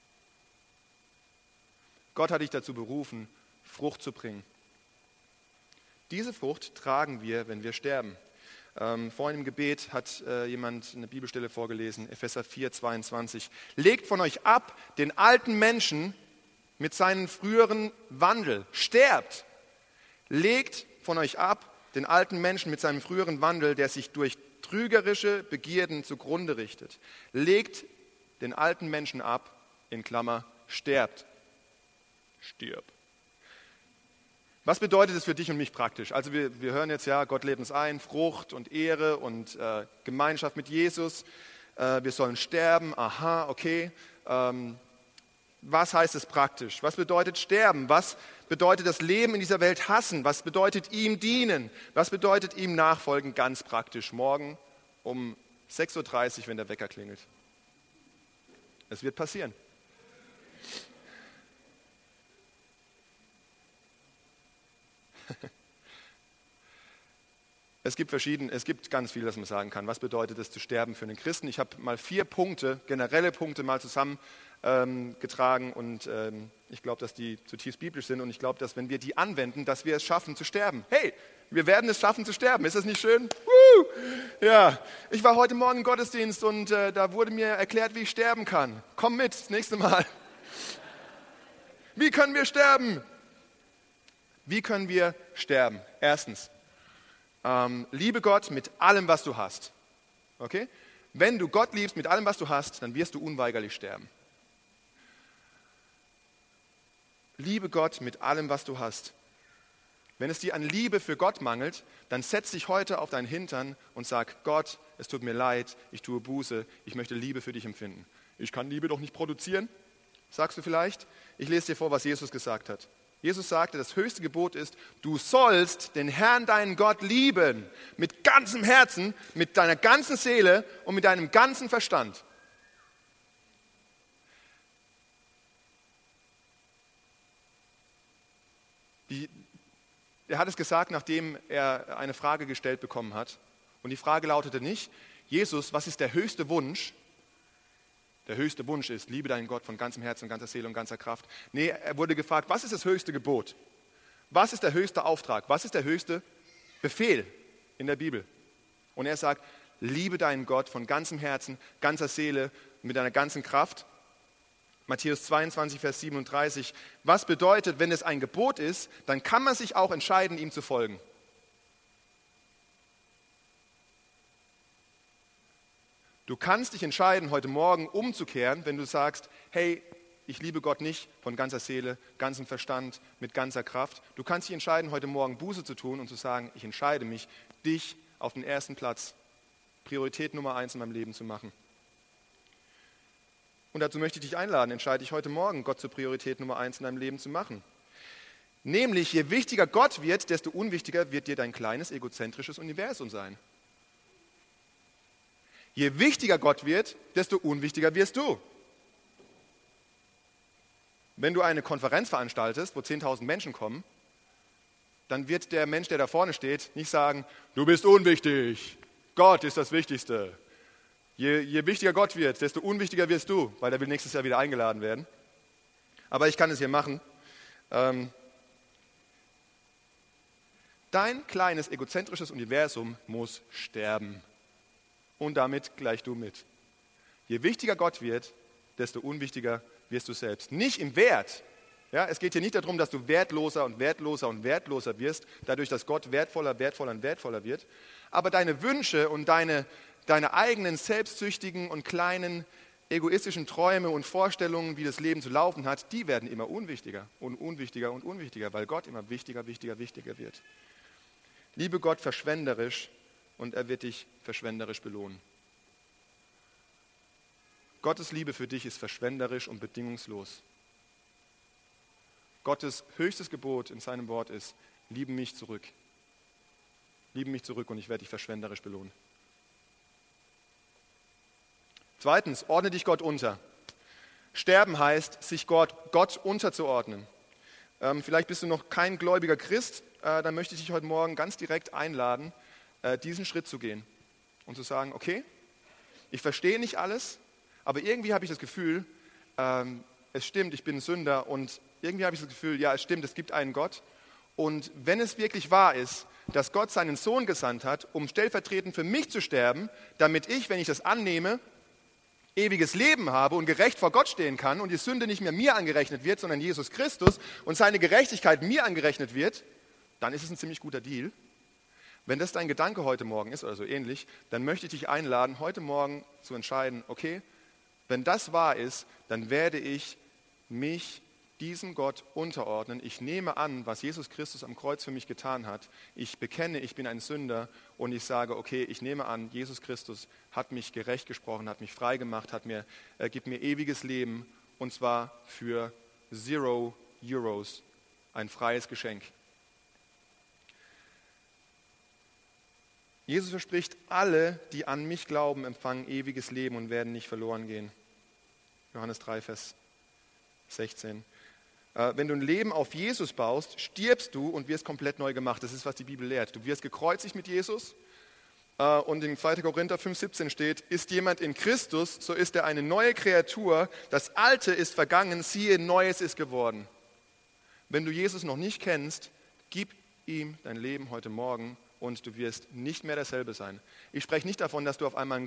Gott hat dich dazu berufen, Frucht zu bringen. Diese Frucht tragen wir, wenn wir sterben. Vorhin im Gebet hat jemand eine Bibelstelle vorgelesen, Epheser 4, 22. Legt von euch ab den alten Menschen mit seinem früheren Wandel. Sterbt. Legt von euch ab den alten Menschen mit seinem früheren Wandel, der sich durch trügerische Begierden zugrunde richtet. Legt den alten Menschen ab, in Klammer, sterbt. Stirb. Was bedeutet es für dich und mich praktisch? Also wir hören jetzt ja, Gott lädt uns ein, Frucht und Ehre und Gemeinschaft mit Jesus. Wir sollen sterben, aha, okay. Was heißt es praktisch? Was bedeutet sterben? Was bedeutet das Leben in dieser Welt hassen? Was bedeutet ihm dienen? Was bedeutet ihm nachfolgen ganz praktisch? Morgen um 6.30 Uhr, wenn der Wecker klingelt. Es wird passieren. Es gibt ganz viel, das man sagen kann. Was bedeutet es zu sterben für einen Christen? Ich habe mal 4 Punkte, generelle Punkte mal zusammengetragen und ich glaube, dass die zutiefst biblisch sind und ich glaube, dass wenn wir die anwenden, dass wir es schaffen zu sterben. Hey, wir werden es schaffen zu sterben. Ist das nicht schön? Ja, ich war heute Morgen im Gottesdienst und da wurde mir erklärt, wie ich sterben kann. Komm mit, das nächste Mal. Wie können wir sterben? Wie können wir sterben? Erstens, liebe Gott mit allem, was du hast. Okay? Wenn du Gott liebst mit allem, was du hast, dann wirst du unweigerlich sterben. Liebe Gott mit allem, was du hast. Wenn es dir an Liebe für Gott mangelt, dann setz dich heute auf deinen Hintern und sag, Gott, es tut mir leid, ich tue Buße, ich möchte Liebe für dich empfinden. Ich kann Liebe doch nicht produzieren, sagst du vielleicht? Ich lese dir vor, was Jesus gesagt hat. Jesus sagte, das höchste Gebot ist, du sollst den Herrn, deinen Gott, lieben, mit ganzem Herzen, mit deiner ganzen Seele und mit deinem ganzen Verstand. Er hat es gesagt, nachdem er eine Frage gestellt bekommen hat. Und die Frage lautete nicht, Jesus, was ist der höchste Wunsch? Der höchste Wunsch ist, liebe deinen Gott von ganzem Herzen, ganzer Seele und ganzer Kraft. Nee, er wurde gefragt, was ist das höchste Gebot? Was ist der höchste Auftrag? Was ist der höchste Befehl in der Bibel? Und er sagt, liebe deinen Gott von ganzem Herzen, ganzer Seele, mit deiner ganzen Kraft. Matthäus 22, Vers 37. Was bedeutet, wenn es ein Gebot ist, dann kann man sich auch entscheiden, ihm zu folgen. Du kannst dich entscheiden, heute Morgen umzukehren, wenn du sagst, hey, ich liebe Gott nicht von ganzer Seele, ganzem Verstand, mit ganzer Kraft. Du kannst dich entscheiden, heute Morgen Buße zu tun und zu sagen, ich entscheide mich, dich auf den ersten Platz, Priorität Nummer 1 in meinem Leben zu machen. Und dazu möchte ich dich einladen, entscheide dich heute Morgen, Gott zur Priorität Nummer 1 in deinem Leben zu machen. Nämlich, je wichtiger Gott wird, desto unwichtiger wird dir dein kleines, egozentrisches Universum sein. Je wichtiger Gott wird, desto unwichtiger wirst du. Wenn du eine Konferenz veranstaltest, wo 10.000 Menschen kommen, dann wird der Mensch, der da vorne steht, nicht sagen, du bist unwichtig, Gott ist das Wichtigste. Je wichtiger Gott wird, desto unwichtiger wirst du, weil er will nächstes Jahr wieder eingeladen werden. Aber ich kann es hier machen. Dein kleines egozentrisches Universum muss sterben. Und damit gleich du mit. Je wichtiger Gott wird, desto unwichtiger wirst du selbst. Nicht im Wert. Ja, es geht hier nicht darum, dass du wertloser und wertloser und wertloser wirst, dadurch, dass Gott wertvoller, wertvoller und wertvoller wird. Aber deine Wünsche und deine eigenen selbstsüchtigen und kleinen egoistischen Träume und Vorstellungen, wie das Leben zu laufen hat, die werden immer unwichtiger und unwichtiger und unwichtiger, weil Gott immer wichtiger, wichtiger, wichtiger wird. Liebe Gott verschwenderisch und er wird dich verschwenderisch belohnen. Gottes Liebe für dich ist verschwenderisch und bedingungslos. Gottes höchstes Gebot in seinem Wort ist, liebe mich zurück. Liebe mich zurück und ich werde dich verschwenderisch belohnen. Zweitens, ordne dich Gott unter. Sterben heißt, sich Gott unterzuordnen. Vielleicht bist du noch kein gläubiger Christ, dann möchte ich dich heute Morgen ganz direkt einladen, diesen Schritt zu gehen und zu sagen, okay, ich verstehe nicht alles, aber irgendwie habe ich das Gefühl, es stimmt, ich bin ein Sünder und irgendwie habe ich das Gefühl, ja, es stimmt, es gibt einen Gott. Und wenn es wirklich wahr ist, dass Gott seinen Sohn gesandt hat, um stellvertretend für mich zu sterben, damit ich, wenn ich das annehme, ewiges Leben habe und gerecht vor Gott stehen kann und die Sünde nicht mehr mir angerechnet wird, sondern Jesus Christus und seine Gerechtigkeit mir angerechnet wird, dann ist es ein ziemlich guter Deal. Wenn das dein Gedanke heute Morgen ist oder so ähnlich, dann möchte ich dich einladen, heute Morgen zu entscheiden, okay, wenn das wahr ist, dann werde ich mich diesem Gott unterordnen. Ich nehme an, was Jesus Christus am Kreuz für mich getan hat. Ich bekenne, ich bin ein Sünder und ich sage, okay, ich nehme an, Jesus Christus hat mich gerecht gesprochen, hat mich frei gemacht, gibt mir ewiges Leben und zwar für 0 Euros, ein freies Geschenk. Jesus verspricht, alle, die an mich glauben, empfangen ewiges Leben und werden nicht verloren gehen. Johannes 3, Vers 16. Wenn du ein Leben auf Jesus baust, stirbst du und wirst komplett neu gemacht. Das ist, was die Bibel lehrt. Du wirst gekreuzigt mit Jesus. Und in 2. Korinther 5,17 steht, ist jemand in Christus, so ist er eine neue Kreatur. Das Alte ist vergangen, siehe, Neues ist geworden. Wenn du Jesus noch nicht kennst, gib ihm dein Leben heute Morgen und du wirst nicht mehr derselbe sein. Ich spreche nicht davon, dass du auf einmal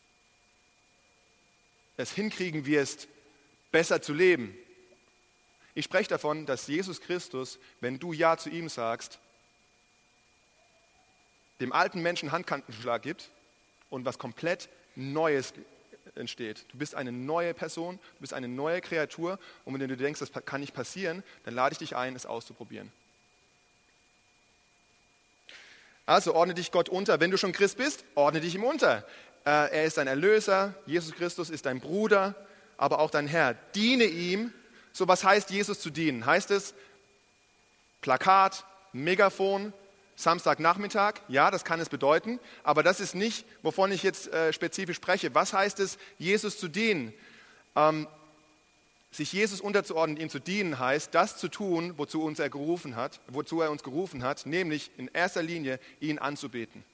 es hinkriegen wirst, besser zu leben. Ich spreche davon, dass Jesus Christus, wenn du Ja zu ihm sagst, dem alten Menschen Handkantenschlag gibt und was komplett Neues entsteht. Du bist eine neue Person, du bist eine neue Kreatur und wenn du denkst, das kann nicht passieren, dann lade ich dich ein, es auszuprobieren. Also ordne dich Gott unter. Wenn du schon Christ bist, ordne dich ihm unter. Er ist dein Erlöser, Jesus Christus ist dein Bruder, aber auch dein Herr. Diene ihm. So, was heißt Jesus zu dienen? Heißt es Plakat, Megafon, Samstagnachmittag? Ja, das kann es bedeuten, aber das ist nicht, wovon ich jetzt spezifisch spreche. Was heißt es, Jesus zu dienen? Sich Jesus unterzuordnen, ihm zu dienen, heißt, das zu tun, wozu er uns gerufen hat, nämlich in erster Linie ihn anzubeten.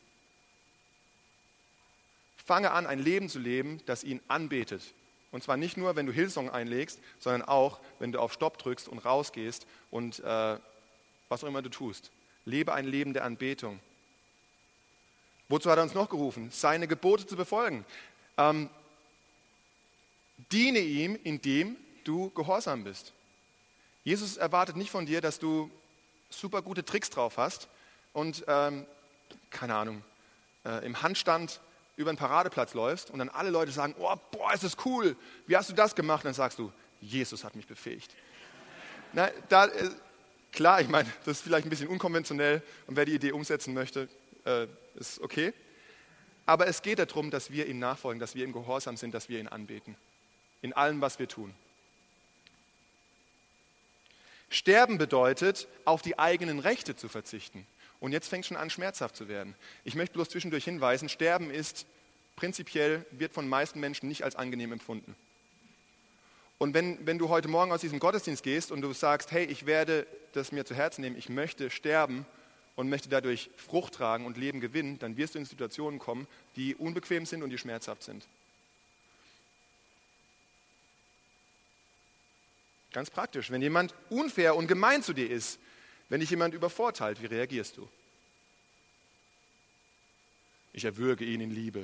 Fange an, ein Leben zu leben, das ihn anbetet. Und zwar nicht nur, wenn du Hillsong einlegst, sondern auch, wenn du auf Stopp drückst und rausgehst und was auch immer du tust. Lebe ein Leben der Anbetung. Wozu hat er uns noch gerufen? Seine Gebote zu befolgen. Diene ihm, indem du gehorsam bist. Jesus erwartet nicht von dir, dass du super gute Tricks drauf hast und, keine Ahnung, im Handstand über den Paradeplatz läufst und dann alle Leute sagen, oh, boah, ist das cool, wie hast du das gemacht? Und dann sagst du, Jesus hat mich befähigt. Na, klar, ich meine, das ist vielleicht ein bisschen unkonventionell und wer die Idee umsetzen möchte, ist okay. Aber es geht darum, dass wir ihm nachfolgen, dass wir ihm gehorsam sind, dass wir ihn anbeten. In allem, was wir tun. Sterben bedeutet, auf die eigenen Rechte zu verzichten. Und jetzt fängt es schon an, schmerzhaft zu werden. Ich möchte bloß zwischendurch hinweisen, Sterben ist prinzipiell, wird von den meisten Menschen nicht als angenehm empfunden. Und wenn du heute Morgen aus diesem Gottesdienst gehst und du sagst, hey, ich werde das mir zu Herzen nehmen, ich möchte sterben und möchte dadurch Frucht tragen und Leben gewinnen, dann wirst du in Situationen kommen, die unbequem sind und die schmerzhaft sind. Ganz praktisch, wenn jemand unfair und gemein zu dir ist, wenn dich jemand übervorteilt, wie reagierst du? Ich erwürge ihn in Liebe.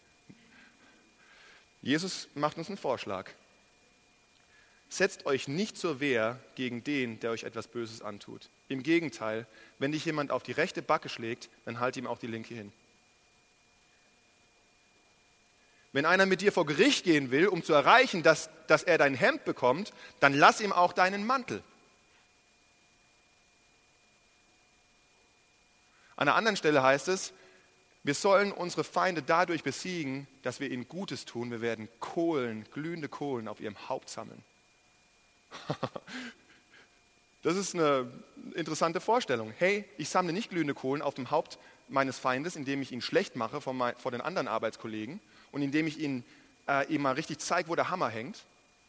Jesus macht uns einen Vorschlag. Setzt euch nicht zur Wehr gegen den, der euch etwas Böses antut. Im Gegenteil, wenn dich jemand auf die rechte Backe schlägt, dann halt ihm auch die linke hin. Wenn einer mit dir vor Gericht gehen will, um zu erreichen, dass er dein Hemd bekommt, dann lass ihm auch deinen Mantel. An einer anderen Stelle heißt es, wir sollen unsere Feinde dadurch besiegen, dass wir ihnen Gutes tun. Wir werden glühende Kohlen auf ihrem Haupt sammeln. Das ist eine interessante Vorstellung. Hey, ich sammle nicht glühende Kohlen auf dem Haupt meines Feindes, indem ich ihn schlecht mache vor den anderen Arbeitskollegen und indem ich ihm mal richtig zeige, wo der Hammer hängt,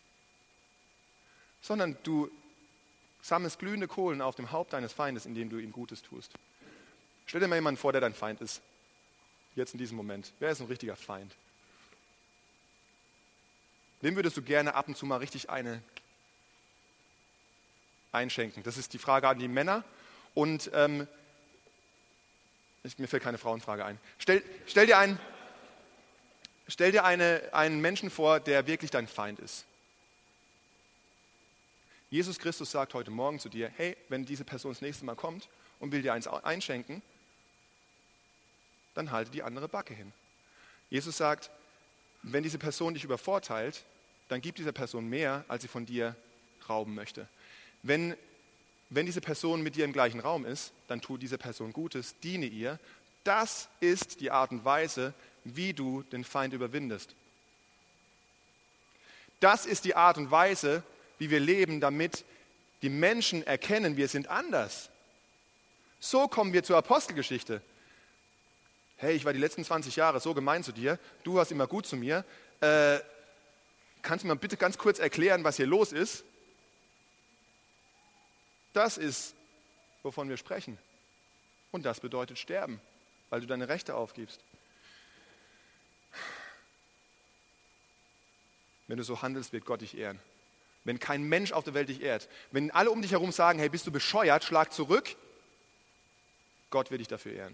sondern du sammelst glühende Kohlen auf dem Haupt deines Feindes, indem du ihm Gutes tust. Stell dir mal jemanden vor, der dein Feind ist. Jetzt in diesem Moment. Wer ist ein richtiger Feind? Wem würdest du gerne ab und zu mal richtig eine einschenken? Das ist die Frage an die Männer. Und mir fällt keine Frauenfrage ein. Stell dir einen Menschen vor, der wirklich dein Feind ist. Jesus Christus sagt heute Morgen zu dir, hey, wenn diese Person das nächste Mal kommt und will dir eins einschenken, dann halte die andere Backe hin. Jesus sagt, wenn diese Person dich übervorteilt, dann gib dieser Person mehr, als sie von dir rauben möchte. Wenn diese Person mit dir im gleichen Raum ist, dann tu dieser Person Gutes, diene ihr. Das ist die Art und Weise, wie du den Feind überwindest. Das ist die Art und Weise, wie wir leben, damit die Menschen erkennen, wir sind anders. So kommen wir zur Apostelgeschichte. Hey, ich war die letzten 20 Jahre so gemein zu dir, du warst immer gut zu mir. Kannst du mir bitte ganz kurz erklären, was hier los ist? Das ist, wovon wir sprechen. Und das bedeutet sterben, weil du deine Rechte aufgibst. Wenn du so handelst, wird Gott dich ehren. Wenn kein Mensch auf der Welt dich ehrt. Wenn alle um dich herum sagen, hey, bist du bescheuert, schlag zurück. Gott wird dich dafür ehren.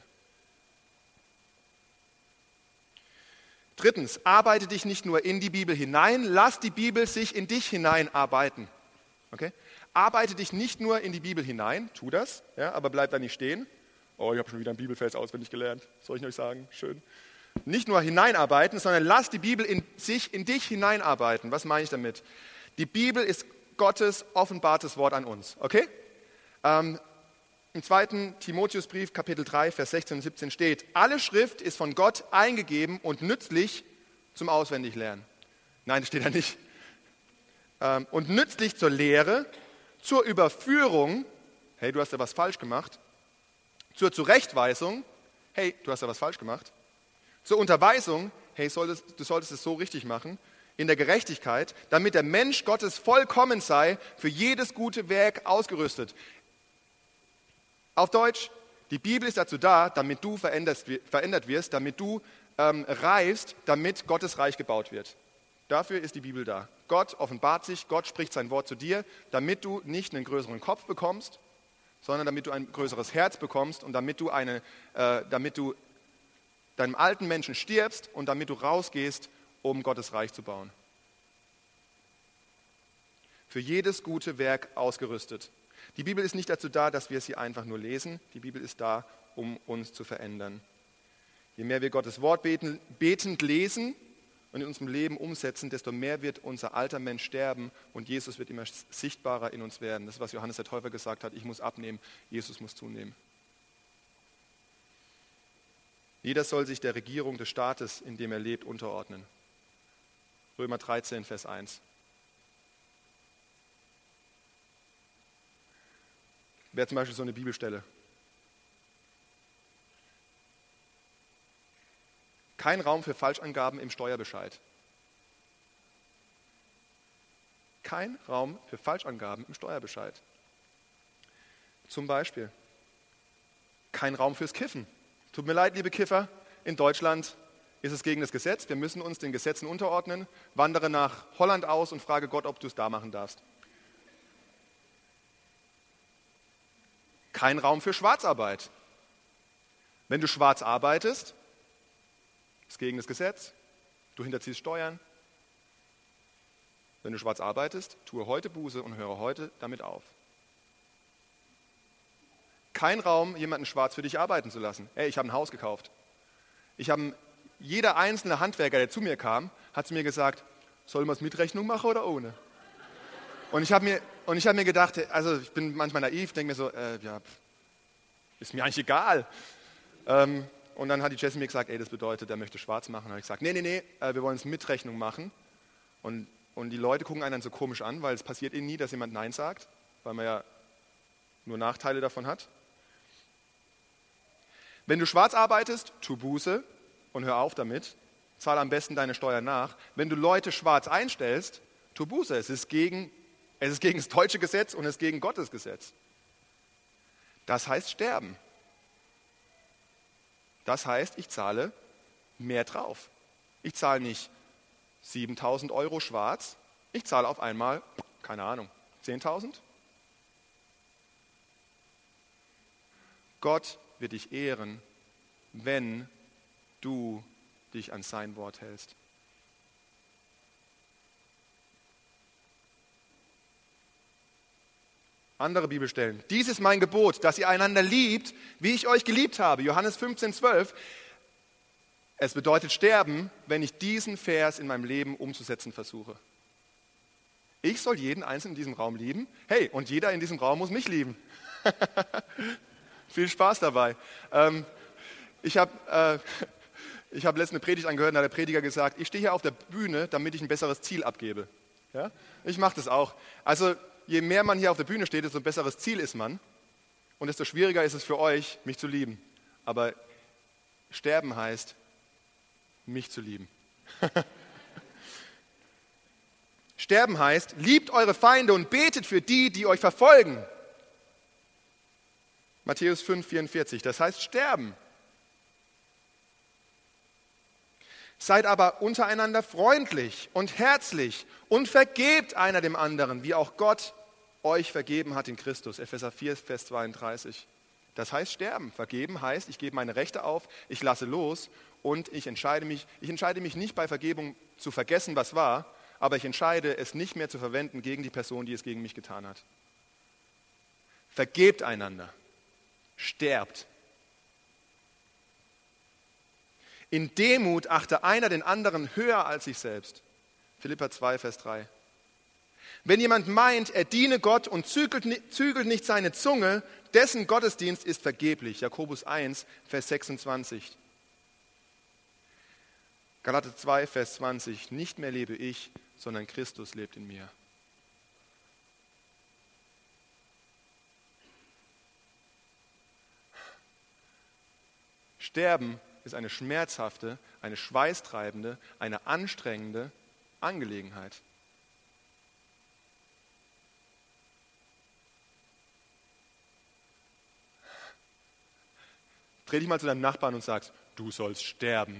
Drittens, arbeite dich nicht nur in die Bibel hinein, lass die Bibel sich in dich hineinarbeiten. Okay? Arbeite dich nicht nur in die Bibel hinein, tu das, ja, aber bleib da nicht stehen. Oh, ich habe schon wieder einen Bibelvers auswendig gelernt. Soll ich euch sagen? Schön. Nicht nur hineinarbeiten, sondern lass die Bibel in dich hineinarbeiten. Was meine ich damit? Die Bibel ist Gottes offenbartes Wort an uns. Okay? Im 2. Timotheusbrief, Kapitel 3, Vers 16 und 17 steht, alle Schrift ist von Gott eingegeben und nützlich zum Auswendiglernen. Nein, das steht da nicht. Und nützlich zur Lehre, zur Überführung, hey, du hast ja was falsch gemacht, zur Zurechtweisung, hey, du hast ja was falsch gemacht, zur Unterweisung, hey, du solltest es so richtig machen, in der Gerechtigkeit, damit der Mensch Gottes vollkommen sei, für jedes gute Werk ausgerüstet. Auf Deutsch, die Bibel ist dazu da, damit du verändert wirst, damit du reifst, damit Gottes Reich gebaut wird. Dafür ist die Bibel da. Gott offenbart sich, Gott spricht sein Wort zu dir, damit du nicht einen größeren Kopf bekommst, sondern damit du ein größeres Herz bekommst und damit du deinem alten Menschen stirbst und damit du rausgehst, um Gottes Reich zu bauen. Für jedes gute Werk ausgerüstet. Die Bibel ist nicht dazu da, dass wir sie einfach nur lesen. Die Bibel ist da, um uns zu verändern. Je mehr wir Gottes Wort betend lesen und in unserem Leben umsetzen, desto mehr wird unser alter Mensch sterben und Jesus wird immer sichtbarer in uns werden. Das ist, was Johannes der Täufer gesagt hat, ich muss abnehmen, Jesus muss zunehmen. Jeder soll sich der Regierung des Staates, in dem er lebt, unterordnen. Römer 13, Vers 1. Wäre zum Beispiel so eine Bibelstelle. Kein Raum für Falschangaben im Steuerbescheid. Kein Raum für Falschangaben im Steuerbescheid. Zum Beispiel kein Raum fürs Kiffen. Tut mir leid, liebe Kiffer, in Deutschland ist es gegen das Gesetz. Wir müssen uns den Gesetzen unterordnen. Wandere nach Holland aus und frage Gott, ob du es da machen darfst. Kein Raum für Schwarzarbeit. Wenn du schwarz arbeitest, ist gegen das Gesetz, du hinterziehst Steuern. Wenn du schwarz arbeitest, tue heute Buße und höre heute damit auf. Kein Raum, jemanden schwarz für dich arbeiten zu lassen. Hey, ich habe ein Haus gekauft. Jeder einzelne Handwerker, der zu mir kam, hat zu mir gesagt, soll man es mit Rechnung machen oder ohne? Und ich habe mir gedacht, also ich bin manchmal naiv, denke mir so, ja, ist mir eigentlich egal. Und dann hat die Jessie mir gesagt, das bedeutet, er möchte schwarz machen. Und dann habe ich gesagt, nee, wir wollen es mit Rechnung machen. Und die Leute gucken einen dann so komisch an, weil es passiert ihnen nie, dass jemand Nein sagt, weil man ja nur Nachteile davon hat. Wenn du schwarz arbeitest, tu Buße und hör auf damit. Zahl am besten deine Steuern nach. Wenn du Leute schwarz einstellst, tu Buße. Es ist gegen das deutsche Gesetz und es ist gegen Gottes Gesetz. Das heißt sterben. Das heißt, ich zahle mehr drauf. Ich zahle nicht 7.000 Euro schwarz, ich zahle auf einmal, keine Ahnung, 10.000. Gott wird dich ehren, wenn du dich an sein Wort hältst. Andere Bibelstellen. Dies ist mein Gebot, dass ihr einander liebt, wie ich euch geliebt habe. Johannes 15,12. Es bedeutet sterben, wenn ich diesen Vers in meinem Leben umzusetzen versuche. Ich soll jeden Einzelnen in diesem Raum lieben. Hey, und jeder in diesem Raum muss mich lieben. Viel Spaß dabei. Ich habe letztens eine Predigt angehört, da hat der Prediger gesagt, ich stehe hier auf der Bühne, damit ich ein besseres Ziel abgebe. Ja? Ich mache das auch. Also je mehr man hier auf der Bühne steht, desto besseres Ziel ist man. Und desto schwieriger ist es für euch, mich zu lieben. Aber sterben heißt, mich zu lieben. Sterben heißt, liebt eure Feinde und betet für die, die euch verfolgen. Matthäus 5,44, das heißt sterben. Seid aber untereinander freundlich und herzlich und vergebt einer dem anderen, wie auch Gott euch vergeben hat in Christus. Epheser 4, Vers 32. Das heißt sterben. Vergeben heißt, ich gebe meine Rechte auf, ich lasse los und ich entscheide mich nicht bei Vergebung zu vergessen, was war, aber ich entscheide, es nicht mehr zu verwenden gegen die Person, die es gegen mich getan hat. Vergebt einander. Sterbt. In Demut achte einer den anderen höher als sich selbst. Philipper 2, Vers 3. Wenn jemand meint, er diene Gott und zügelt nicht seine Zunge, dessen Gottesdienst ist vergeblich. Jakobus 1, Vers 26. Galater 2, Vers 20. Nicht mehr lebe ich, sondern Christus lebt in mir. Sterben ist eine schmerzhafte, eine schweißtreibende, eine anstrengende Angelegenheit. Dreh dich mal zu deinem Nachbarn und sagst, du sollst sterben.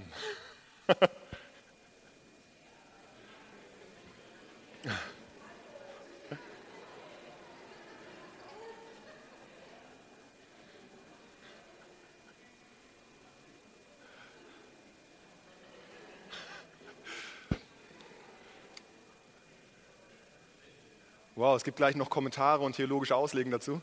Wow, es gibt gleich noch Kommentare und theologische Auslegen dazu.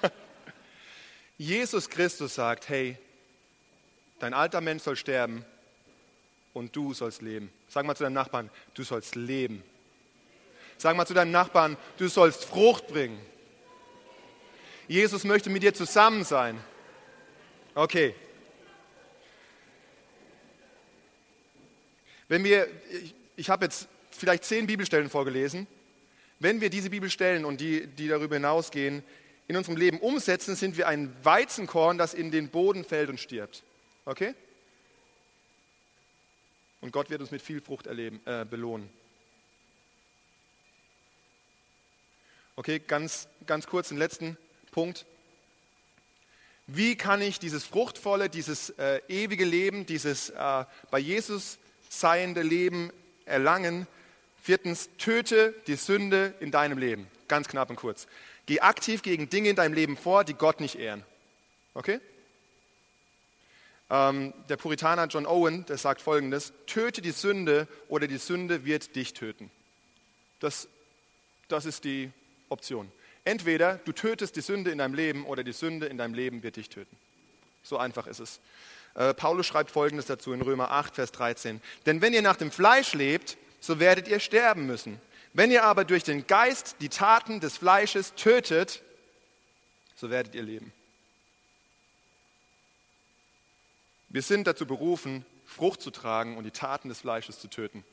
Jesus Christus sagt, hey, dein alter Mensch soll sterben und du sollst leben. Sag mal zu deinem Nachbarn, du sollst leben. Sag mal zu deinem Nachbarn, du sollst Frucht bringen. Jesus möchte mit dir zusammen sein. Okay. Ich habe jetzt vielleicht 10 Bibelstellen vorgelesen. Wenn wir diese Bibelstellen und die darüber hinausgehen, in unserem Leben umsetzen, sind wir ein Weizenkorn, das in den Boden fällt und stirbt. Okay? Und Gott wird uns mit viel Frucht belohnen. Okay, ganz kurz den letzten Punkt. Wie kann ich dieses fruchtvolle, dieses ewige Leben, dieses bei Jesus seiende Leben erlangen? 4. Töte die Sünde in deinem Leben. Ganz knapp und kurz. Geh aktiv gegen Dinge in deinem Leben vor, die Gott nicht ehren. Okay? Der Puritaner John Owen, der sagt Folgendes: Töte die Sünde oder die Sünde wird dich töten. Das ist die Option. Entweder du tötest die Sünde in deinem Leben oder die Sünde in deinem Leben wird dich töten. So einfach ist es. Paulus schreibt Folgendes dazu in Römer 8, Vers 13. Denn wenn ihr nach dem Fleisch lebt, so werdet ihr sterben müssen. Wenn ihr aber durch den Geist die Taten des Fleisches tötet, so werdet ihr leben. Wir sind dazu berufen, Frucht zu tragen und die Taten des Fleisches zu töten.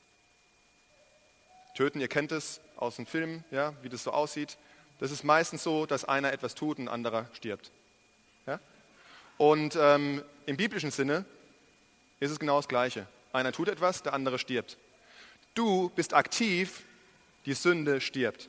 Töten, ihr kennt es aus den Filmen, ja, wie das so aussieht. Das ist meistens so, dass einer etwas tut und ein anderer stirbt. Ja? Und im biblischen Sinne ist es genau das Gleiche. Einer tut etwas, der andere stirbt. Du bist aktiv, die Sünde stirbt.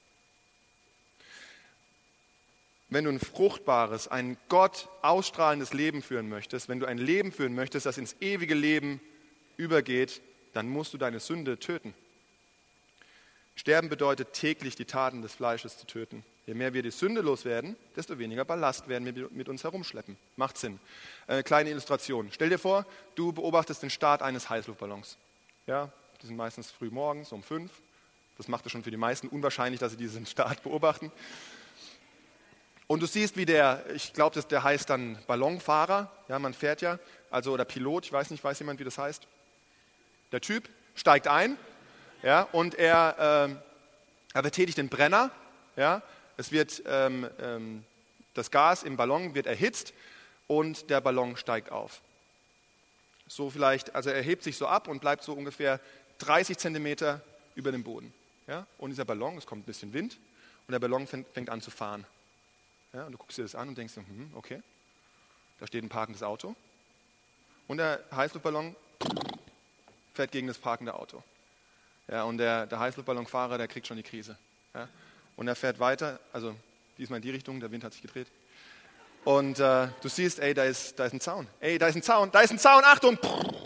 Wenn du ein fruchtbares, ein Gott ausstrahlendes Leben führen möchtest, wenn du ein Leben führen möchtest, das ins ewige Leben übergeht, dann musst du deine Sünde töten. Sterben bedeutet täglich die Taten des Fleisches zu töten. Je mehr wir die Sünde loswerden, desto weniger Ballast werden wir mit uns herumschleppen. Macht Sinn. Eine kleine Illustration. Stell dir vor, du beobachtest den Start eines Heißluftballons. Ja, die sind meistens früh morgens um 5. Das macht es schon für die meisten unwahrscheinlich, dass sie diesen Start beobachten. Und du siehst, wie ich glaube, der heißt dann Ballonfahrer. Ja, man fährt ja. Oder Pilot, ich weiß nicht, weiß jemand, wie das heißt? Der Typ steigt ein, ja, und er betätigt den Brenner. Ja, es wird, das Gas im Ballon wird erhitzt und der Ballon steigt auf. So vielleicht, also er hebt sich so ab und bleibt so ungefähr 30 Zentimeter über dem Boden. Ja? Und dieser Ballon, es kommt ein bisschen Wind und der Ballon fängt an zu fahren. Ja? Und du guckst dir das an und denkst, okay, da steht ein parkendes Auto. Und der Heißluftballon fährt gegen das parkende Auto. Ja, und der Heißluftballonfahrer, der kriegt schon die Krise. Ja? Und er fährt weiter, also diesmal in die Richtung, der Wind hat sich gedreht. Und du siehst, da ist ein Zaun. Da ist ein Zaun, Achtung!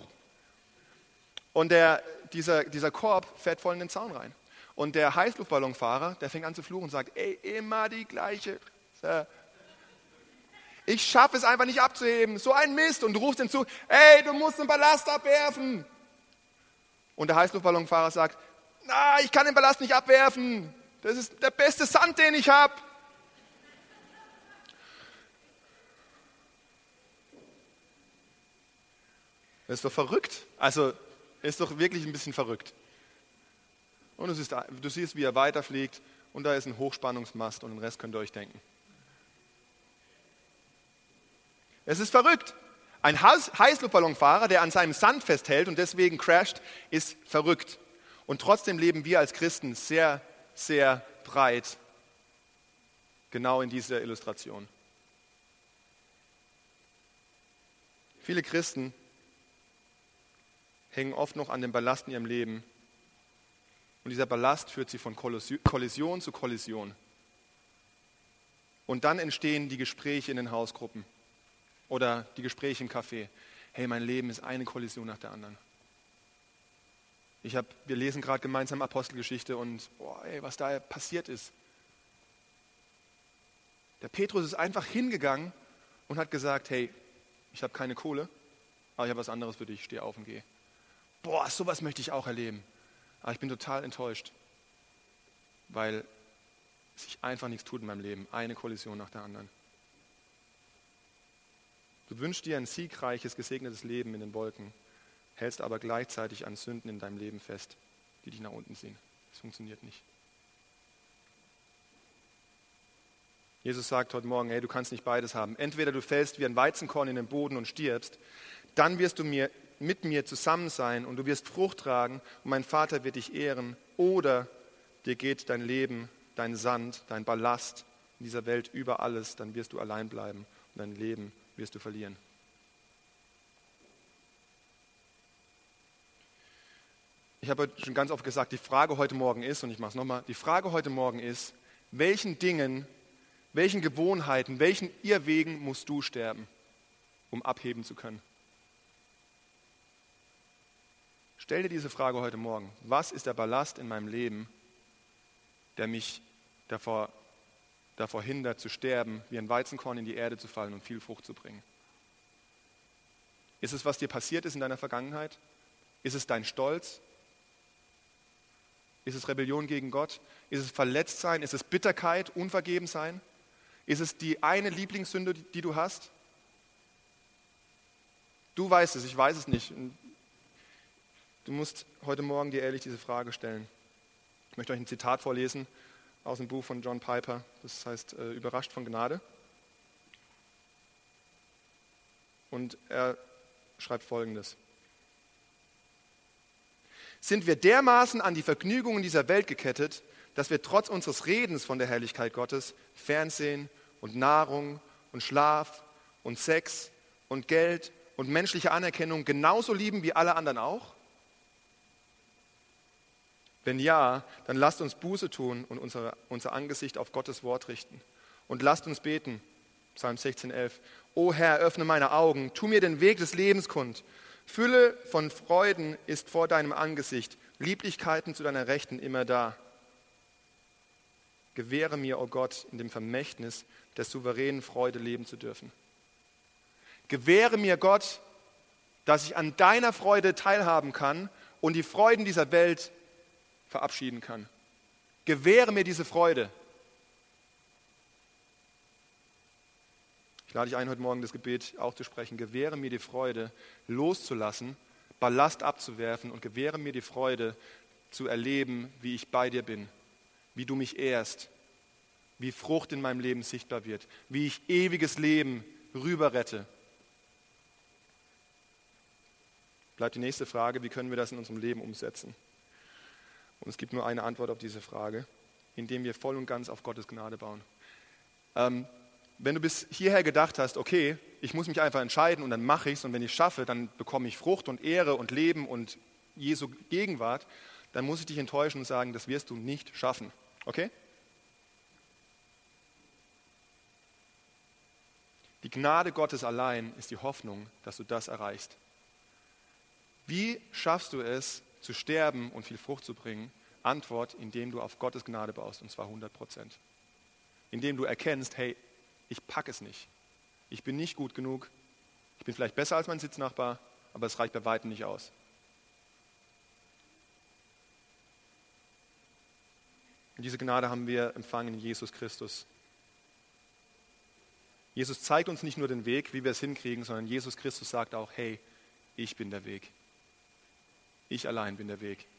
Und dieser Korb fährt voll in den Zaun rein. Und der Heißluftballonfahrer, der fängt an zu fluchen und sagt, immer die gleiche. Ich schaffe es einfach nicht abzuheben, so ein Mist. Und du rufst ihm zu, du musst den Ballast abwerfen. Und der Heißluftballonfahrer sagt, Ich kann den Ballast nicht abwerfen. Das ist der beste Sand, den ich habe. Das ist doch verrückt. Also, ist doch wirklich ein bisschen verrückt. Und du siehst, wie er weiterfliegt und da ist ein Hochspannungsmast und den Rest könnt ihr euch denken. Es ist verrückt. Ein Heißluftballonfahrer, der an seinem Sand festhält und deswegen crasht, ist verrückt. Und trotzdem leben wir als Christen sehr, sehr breit genau in dieser Illustration. Viele Christen hängen oft noch an dem Ballast in ihrem Leben. Und dieser Ballast führt sie von Kollision zu Kollision. Und dann entstehen die Gespräche in den Hausgruppen oder die Gespräche im Café. Hey, mein Leben ist eine Kollision nach der anderen. Wir lesen gerade gemeinsam Apostelgeschichte und was da passiert ist. Der Petrus ist einfach hingegangen und hat gesagt, hey, ich habe keine Kohle, aber ich habe was anderes für dich, steh auf und geh. Sowas möchte ich auch erleben. Aber ich bin total enttäuscht, weil sich einfach nichts tut in meinem Leben. Eine Kollision nach der anderen. Du wünschst dir ein siegreiches, gesegnetes Leben in den Wolken, hältst aber gleichzeitig an Sünden in deinem Leben fest, die dich nach unten ziehen. Das funktioniert nicht. Jesus sagt heute Morgen, hey, du kannst nicht beides haben. Entweder du fällst wie ein Weizenkorn in den Boden und stirbst, dann wirst du mit mir zusammen sein und du wirst Frucht tragen und mein Vater wird dich ehren. Oder dir geht dein Leben, dein Sand, dein Ballast in dieser Welt über alles, dann wirst du allein bleiben und dein Leben wirst du verlieren. Ich habe schon ganz oft gesagt, die Frage heute Morgen ist, und ich mache es nochmal, die Frage heute Morgen ist, welchen Dingen, welchen Gewohnheiten, welchen Irrwegen musst du sterben, um abheben zu können? Stell dir diese Frage heute Morgen. Was ist der Ballast in meinem Leben, der mich davor hindert zu sterben, wie ein Weizenkorn in die Erde zu fallen und viel Frucht zu bringen? Ist es, was dir passiert ist in deiner Vergangenheit? Ist es dein Stolz? Ist es Rebellion gegen Gott? Ist es Verletztsein? Ist es Bitterkeit, Unvergebensein? Ist es die eine Lieblingssünde, die du hast? Du weißt es, ich weiß es nicht. Du musst heute Morgen dir ehrlich diese Frage stellen. Ich möchte euch ein Zitat vorlesen aus dem Buch von John Piper. Das heißt Überrascht von Gnade. Und er schreibt Folgendes. Sind wir dermaßen an die Vergnügungen dieser Welt gekettet, dass wir trotz unseres Redens von der Herrlichkeit Gottes Fernsehen und Nahrung und Schlaf und Sex und Geld und menschliche Anerkennung genauso lieben wie alle anderen auch? Wenn ja, dann lasst uns Buße tun und unser Angesicht auf Gottes Wort richten. Und lasst uns beten, Psalm 16,11. O Herr, öffne meine Augen, tu mir den Weg des Lebens kund. Fülle von Freuden ist vor deinem Angesicht, Lieblichkeiten zu deiner Rechten immer da. Gewähre mir, o Gott, in dem Vermächtnis der souveränen Freude leben zu dürfen. Gewähre mir, Gott, dass ich an deiner Freude teilhaben kann und die Freuden dieser Welt verabschieden kann. Gewähre mir diese Freude. Ich lade dich ein, heute Morgen das Gebet auch zu sprechen. Gewähre mir die Freude, loszulassen, Ballast abzuwerfen und gewähre mir die Freude, zu erleben, wie ich bei dir bin, wie du mich ehrst, wie Frucht in meinem Leben sichtbar wird, wie ich ewiges Leben rüberrette. Bleibt die nächste Frage, wie können wir das in unserem Leben umsetzen? Und es gibt nur eine Antwort auf diese Frage, indem wir voll und ganz auf Gottes Gnade bauen. Wenn du bis hierher gedacht hast, okay, ich muss mich einfach entscheiden und dann mache ich es und wenn ich es schaffe, dann bekomme ich Frucht und Ehre und Leben und Jesu Gegenwart, dann muss ich dich enttäuschen und sagen, das wirst du nicht schaffen. Okay? Die Gnade Gottes allein ist die Hoffnung, dass du das erreichst. Wie schaffst du es, zu sterben und viel Frucht zu bringen? Antwort, indem du auf Gottes Gnade baust, und zwar 100%. Indem du erkennst, hey, ich packe es nicht. Ich bin nicht gut genug. Ich bin vielleicht besser als mein Sitznachbar, aber es reicht bei weitem nicht aus. Und diese Gnade haben wir empfangen in Jesus Christus. Jesus zeigt uns nicht nur den Weg, wie wir es hinkriegen, sondern Jesus Christus sagt auch, hey, ich bin der Weg. Ich allein bin der Weg.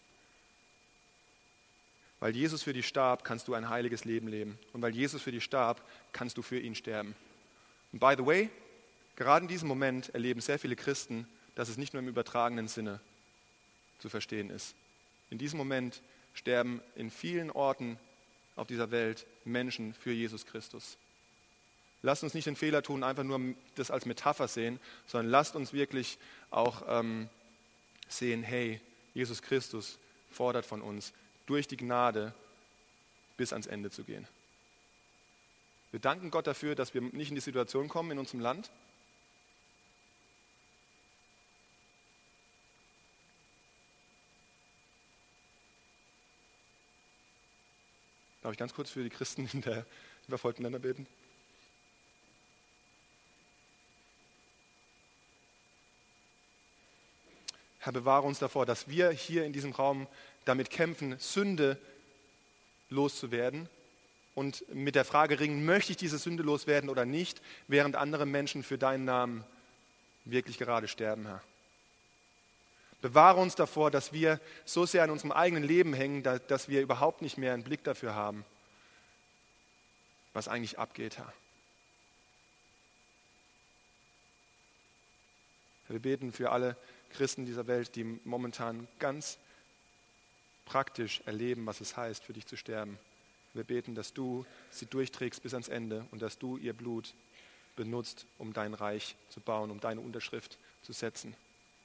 Weil Jesus für dich starb, kannst du ein heiliges Leben leben. Und weil Jesus für dich starb, kannst du für ihn sterben. Und by the way, gerade in diesem Moment erleben sehr viele Christen, dass es nicht nur im übertragenen Sinne zu verstehen ist. In diesem Moment sterben in vielen Orten auf dieser Welt Menschen für Jesus Christus. Lasst uns nicht den Fehler tun, einfach nur das als Metapher sehen, sondern lasst uns wirklich auch sehen, hey, Jesus Christus fordert von uns, durch die Gnade bis ans Ende zu gehen. Wir danken Gott dafür, dass wir nicht in die Situation kommen in unserem Land. Darf ich ganz kurz für die Christen in der überfolgten Länder beten? Herr, bewahre uns davor, dass wir hier in diesem Raum damit kämpfen, Sünde loszuwerden und mit der Frage ringen, möchte ich diese Sünde loswerden oder nicht, während andere Menschen für deinen Namen wirklich gerade sterben, Herr. Bewahre uns davor, dass wir so sehr an unserem eigenen Leben hängen, dass wir überhaupt nicht mehr einen Blick dafür haben, was eigentlich abgeht, Herr. Wir beten für alle Christen dieser Welt, die momentan ganz praktisch erleben, was es heißt, für dich zu sterben. Wir beten, dass du sie durchträgst bis ans Ende und dass du ihr Blut benutzt, um dein Reich zu bauen, um deine Unterschrift zu setzen.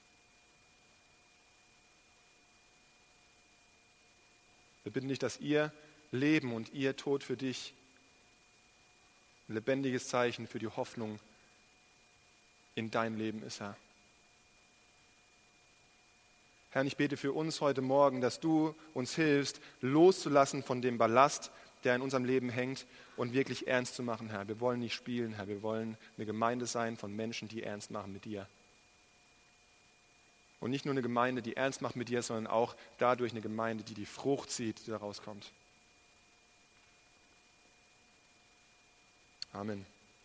Wir bitten dich, dass ihr Leben und ihr Tod für dich ein lebendiges Zeichen für die Hoffnung in dein Leben ist, Herr. Herr, ich bete für uns heute Morgen, dass du uns hilfst, loszulassen von dem Ballast, der in unserem Leben hängt und wirklich ernst zu machen, Herr. Wir wollen nicht spielen, Herr. Wir wollen eine Gemeinde sein von Menschen, die ernst machen mit dir. Und nicht nur eine Gemeinde, die ernst macht mit dir, sondern auch dadurch eine Gemeinde, die die Frucht zieht, die daraus kommt. Amen.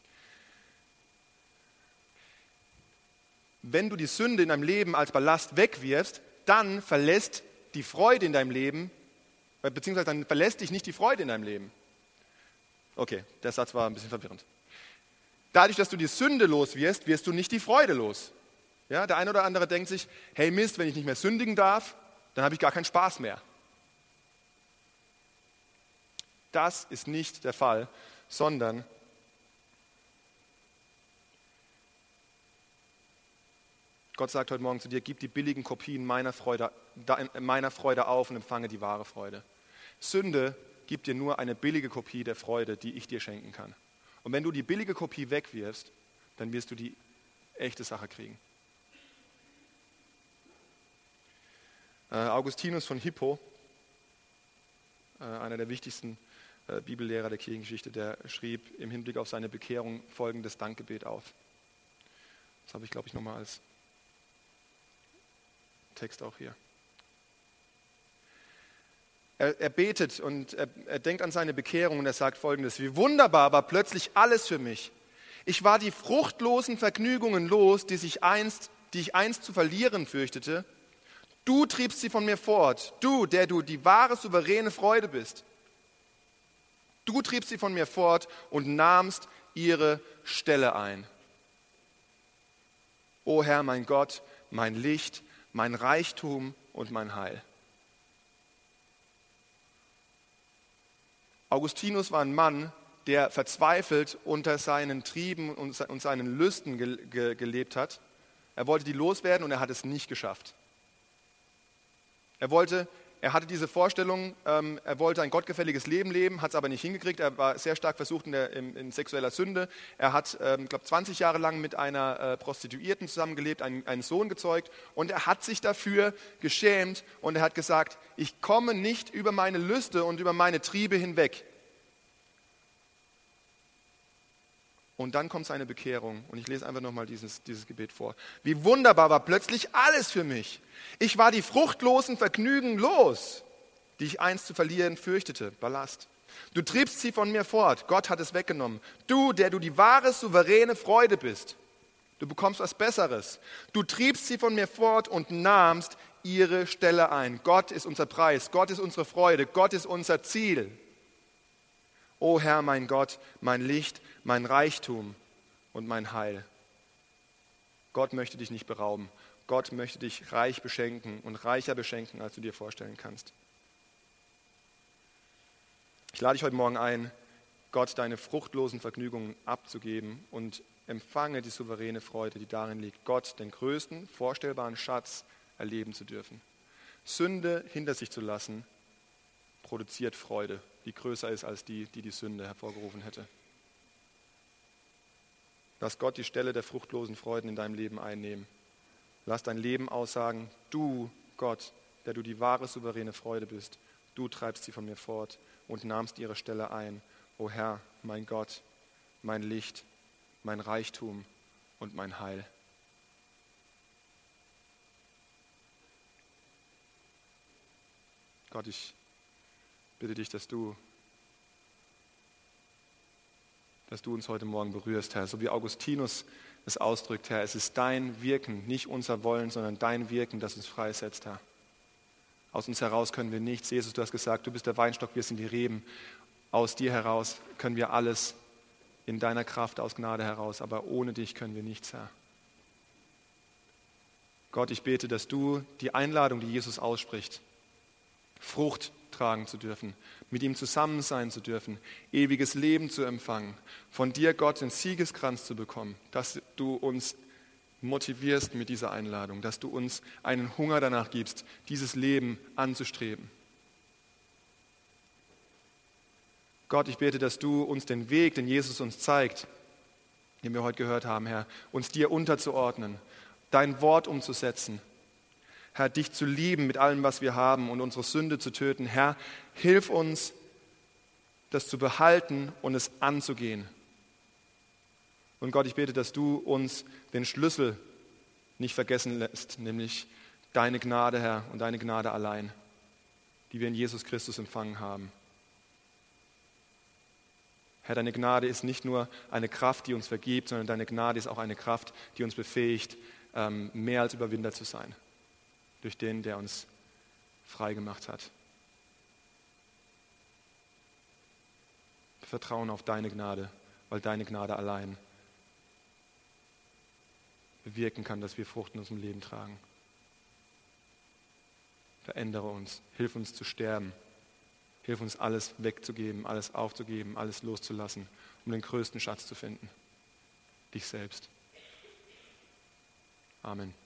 Wenn du die Sünde in deinem Leben als Ballast wegwirfst, dann verlässt die Freude in deinem Leben, beziehungsweise dann verlässt dich nicht die Freude in deinem Leben. Okay, der Satz war ein bisschen verwirrend. Dadurch, dass du die Sünde los wirst, wirst du nicht die Freude los. Ja, der eine oder andere denkt sich, hey Mist, wenn ich nicht mehr sündigen darf, dann habe ich gar keinen Spaß mehr. Das ist nicht der Fall, sondern Gott sagt heute Morgen zu dir, gib die billigen Kopien meiner Freude auf und empfange die wahre Freude. Sünde gibt dir nur eine billige Kopie der Freude, die ich dir schenken kann. Und wenn du die billige Kopie wegwirfst, dann wirst du die echte Sache kriegen. Augustinus von Hippo, einer der wichtigsten Bibellehrer der Kirchengeschichte, der schrieb im Hinblick auf seine Bekehrung folgendes Dankgebet auf. Das habe ich, glaube ich, nochmal als Text auch hier. Er betet und er denkt an seine Bekehrung und er sagt Folgendes: Wie wunderbar war plötzlich alles für mich. Ich war die fruchtlosen Vergnügungen los, die ich einst zu verlieren fürchtete. Du triebst sie von mir fort, du, der du die wahre, souveräne Freude bist. Du triebst sie von mir fort und nahmst ihre Stelle ein. O Herr, mein Gott, mein Licht, mein Reichtum und mein Heil. Augustinus war ein Mann, der verzweifelt unter seinen Trieben und seinen Lüsten gelebt hat. Er wollte die loswerden und er hat es nicht geschafft. Er hatte diese Vorstellung, er wollte ein gottgefälliges Leben leben, hat es aber nicht hingekriegt. Er war sehr stark versucht in sexueller Sünde. Er hat, 20 Jahre lang mit einer Prostituierten zusammengelebt, einen Sohn gezeugt und er hat sich dafür geschämt und er hat gesagt, ich komme nicht über meine Lüste und über meine Triebe hinweg. Und dann kommt seine Bekehrung und ich lese einfach nochmal dieses Gebet vor. Wie wunderbar war plötzlich alles für mich. Ich war die fruchtlosen Vergnügen los. die ich einst zu verlieren fürchtete, Ballast. Du triebst sie von mir fort, Gott hat es weggenommen. Du, der du die wahre, souveräne Freude bist, du bekommst was Besseres. Du triebst sie von mir fort und nahmst ihre Stelle ein. Gott ist unser Preis, Gott ist unsere Freude, Gott ist unser Ziel. O Herr, mein Gott, mein Licht, mein Reichtum und mein Heil. Gott möchte dich nicht berauben. Gott möchte dich reich beschenken und reicher beschenken, als du dir vorstellen kannst. Ich lade dich heute Morgen ein, Gott deine fruchtlosen Vergnügungen abzugeben und empfange die souveräne Freude, die darin liegt, Gott den größten vorstellbaren Schatz erleben zu dürfen. Sünde hinter sich zu lassen, produziert Freude, die größer ist als die Sünde hervorgerufen hätte. Lass Gott die Stelle der fruchtlosen Freuden in deinem Leben einnehmen. Lass dein Leben aussagen, du, Gott, der du die wahre, souveräne Freude bist, du treibst sie von mir fort und nahmst ihre Stelle ein. O Herr, mein Gott, mein Licht, mein Reichtum und mein Heil. Gott, ich bitte dich, dass du uns heute Morgen berührst, Herr, so wie Augustinus es ausdrückt, Herr. Es ist dein Wirken, nicht unser Wollen, sondern dein Wirken, das uns freisetzt, Herr. Aus uns heraus können wir nichts. Jesus, du hast gesagt, du bist der Weinstock, wir sind die Reben. Aus dir heraus können wir alles, in deiner Kraft, aus Gnade heraus, aber ohne dich können wir nichts, Herr. Gott, ich bete, dass du die Einladung, die Jesus ausspricht, Frucht tragen zu dürfen, mit ihm zusammen sein zu dürfen, ewiges Leben zu empfangen, von dir, Gott, den Siegeskranz zu bekommen, dass du uns motivierst mit dieser Einladung, dass du uns einen Hunger danach gibst, dieses Leben anzustreben. Gott, ich bete, dass du uns den Weg, den Jesus uns zeigt, den wir heute gehört haben, Herr, uns dir unterzuordnen, dein Wort umzusetzen, Herr, dich zu lieben mit allem, was wir haben und unsere Sünde zu töten. Herr, hilf uns, das zu behalten und es anzugehen. Und Gott, ich bete, dass du uns den Schlüssel nicht vergessen lässt, nämlich deine Gnade, Herr, und deine Gnade allein, die wir in Jesus Christus empfangen haben. Herr, deine Gnade ist nicht nur eine Kraft, die uns vergibt, sondern deine Gnade ist auch eine Kraft, die uns befähigt, mehr als Überwinder zu sein, durch den, der uns frei gemacht hat. Wir vertrauen auf deine Gnade, weil deine Gnade allein bewirken kann, dass wir Frucht in unserem Leben tragen. Verändere uns, hilf uns zu sterben, hilf uns alles wegzugeben, alles aufzugeben, alles loszulassen, um den größten Schatz zu finden, dich selbst. Amen.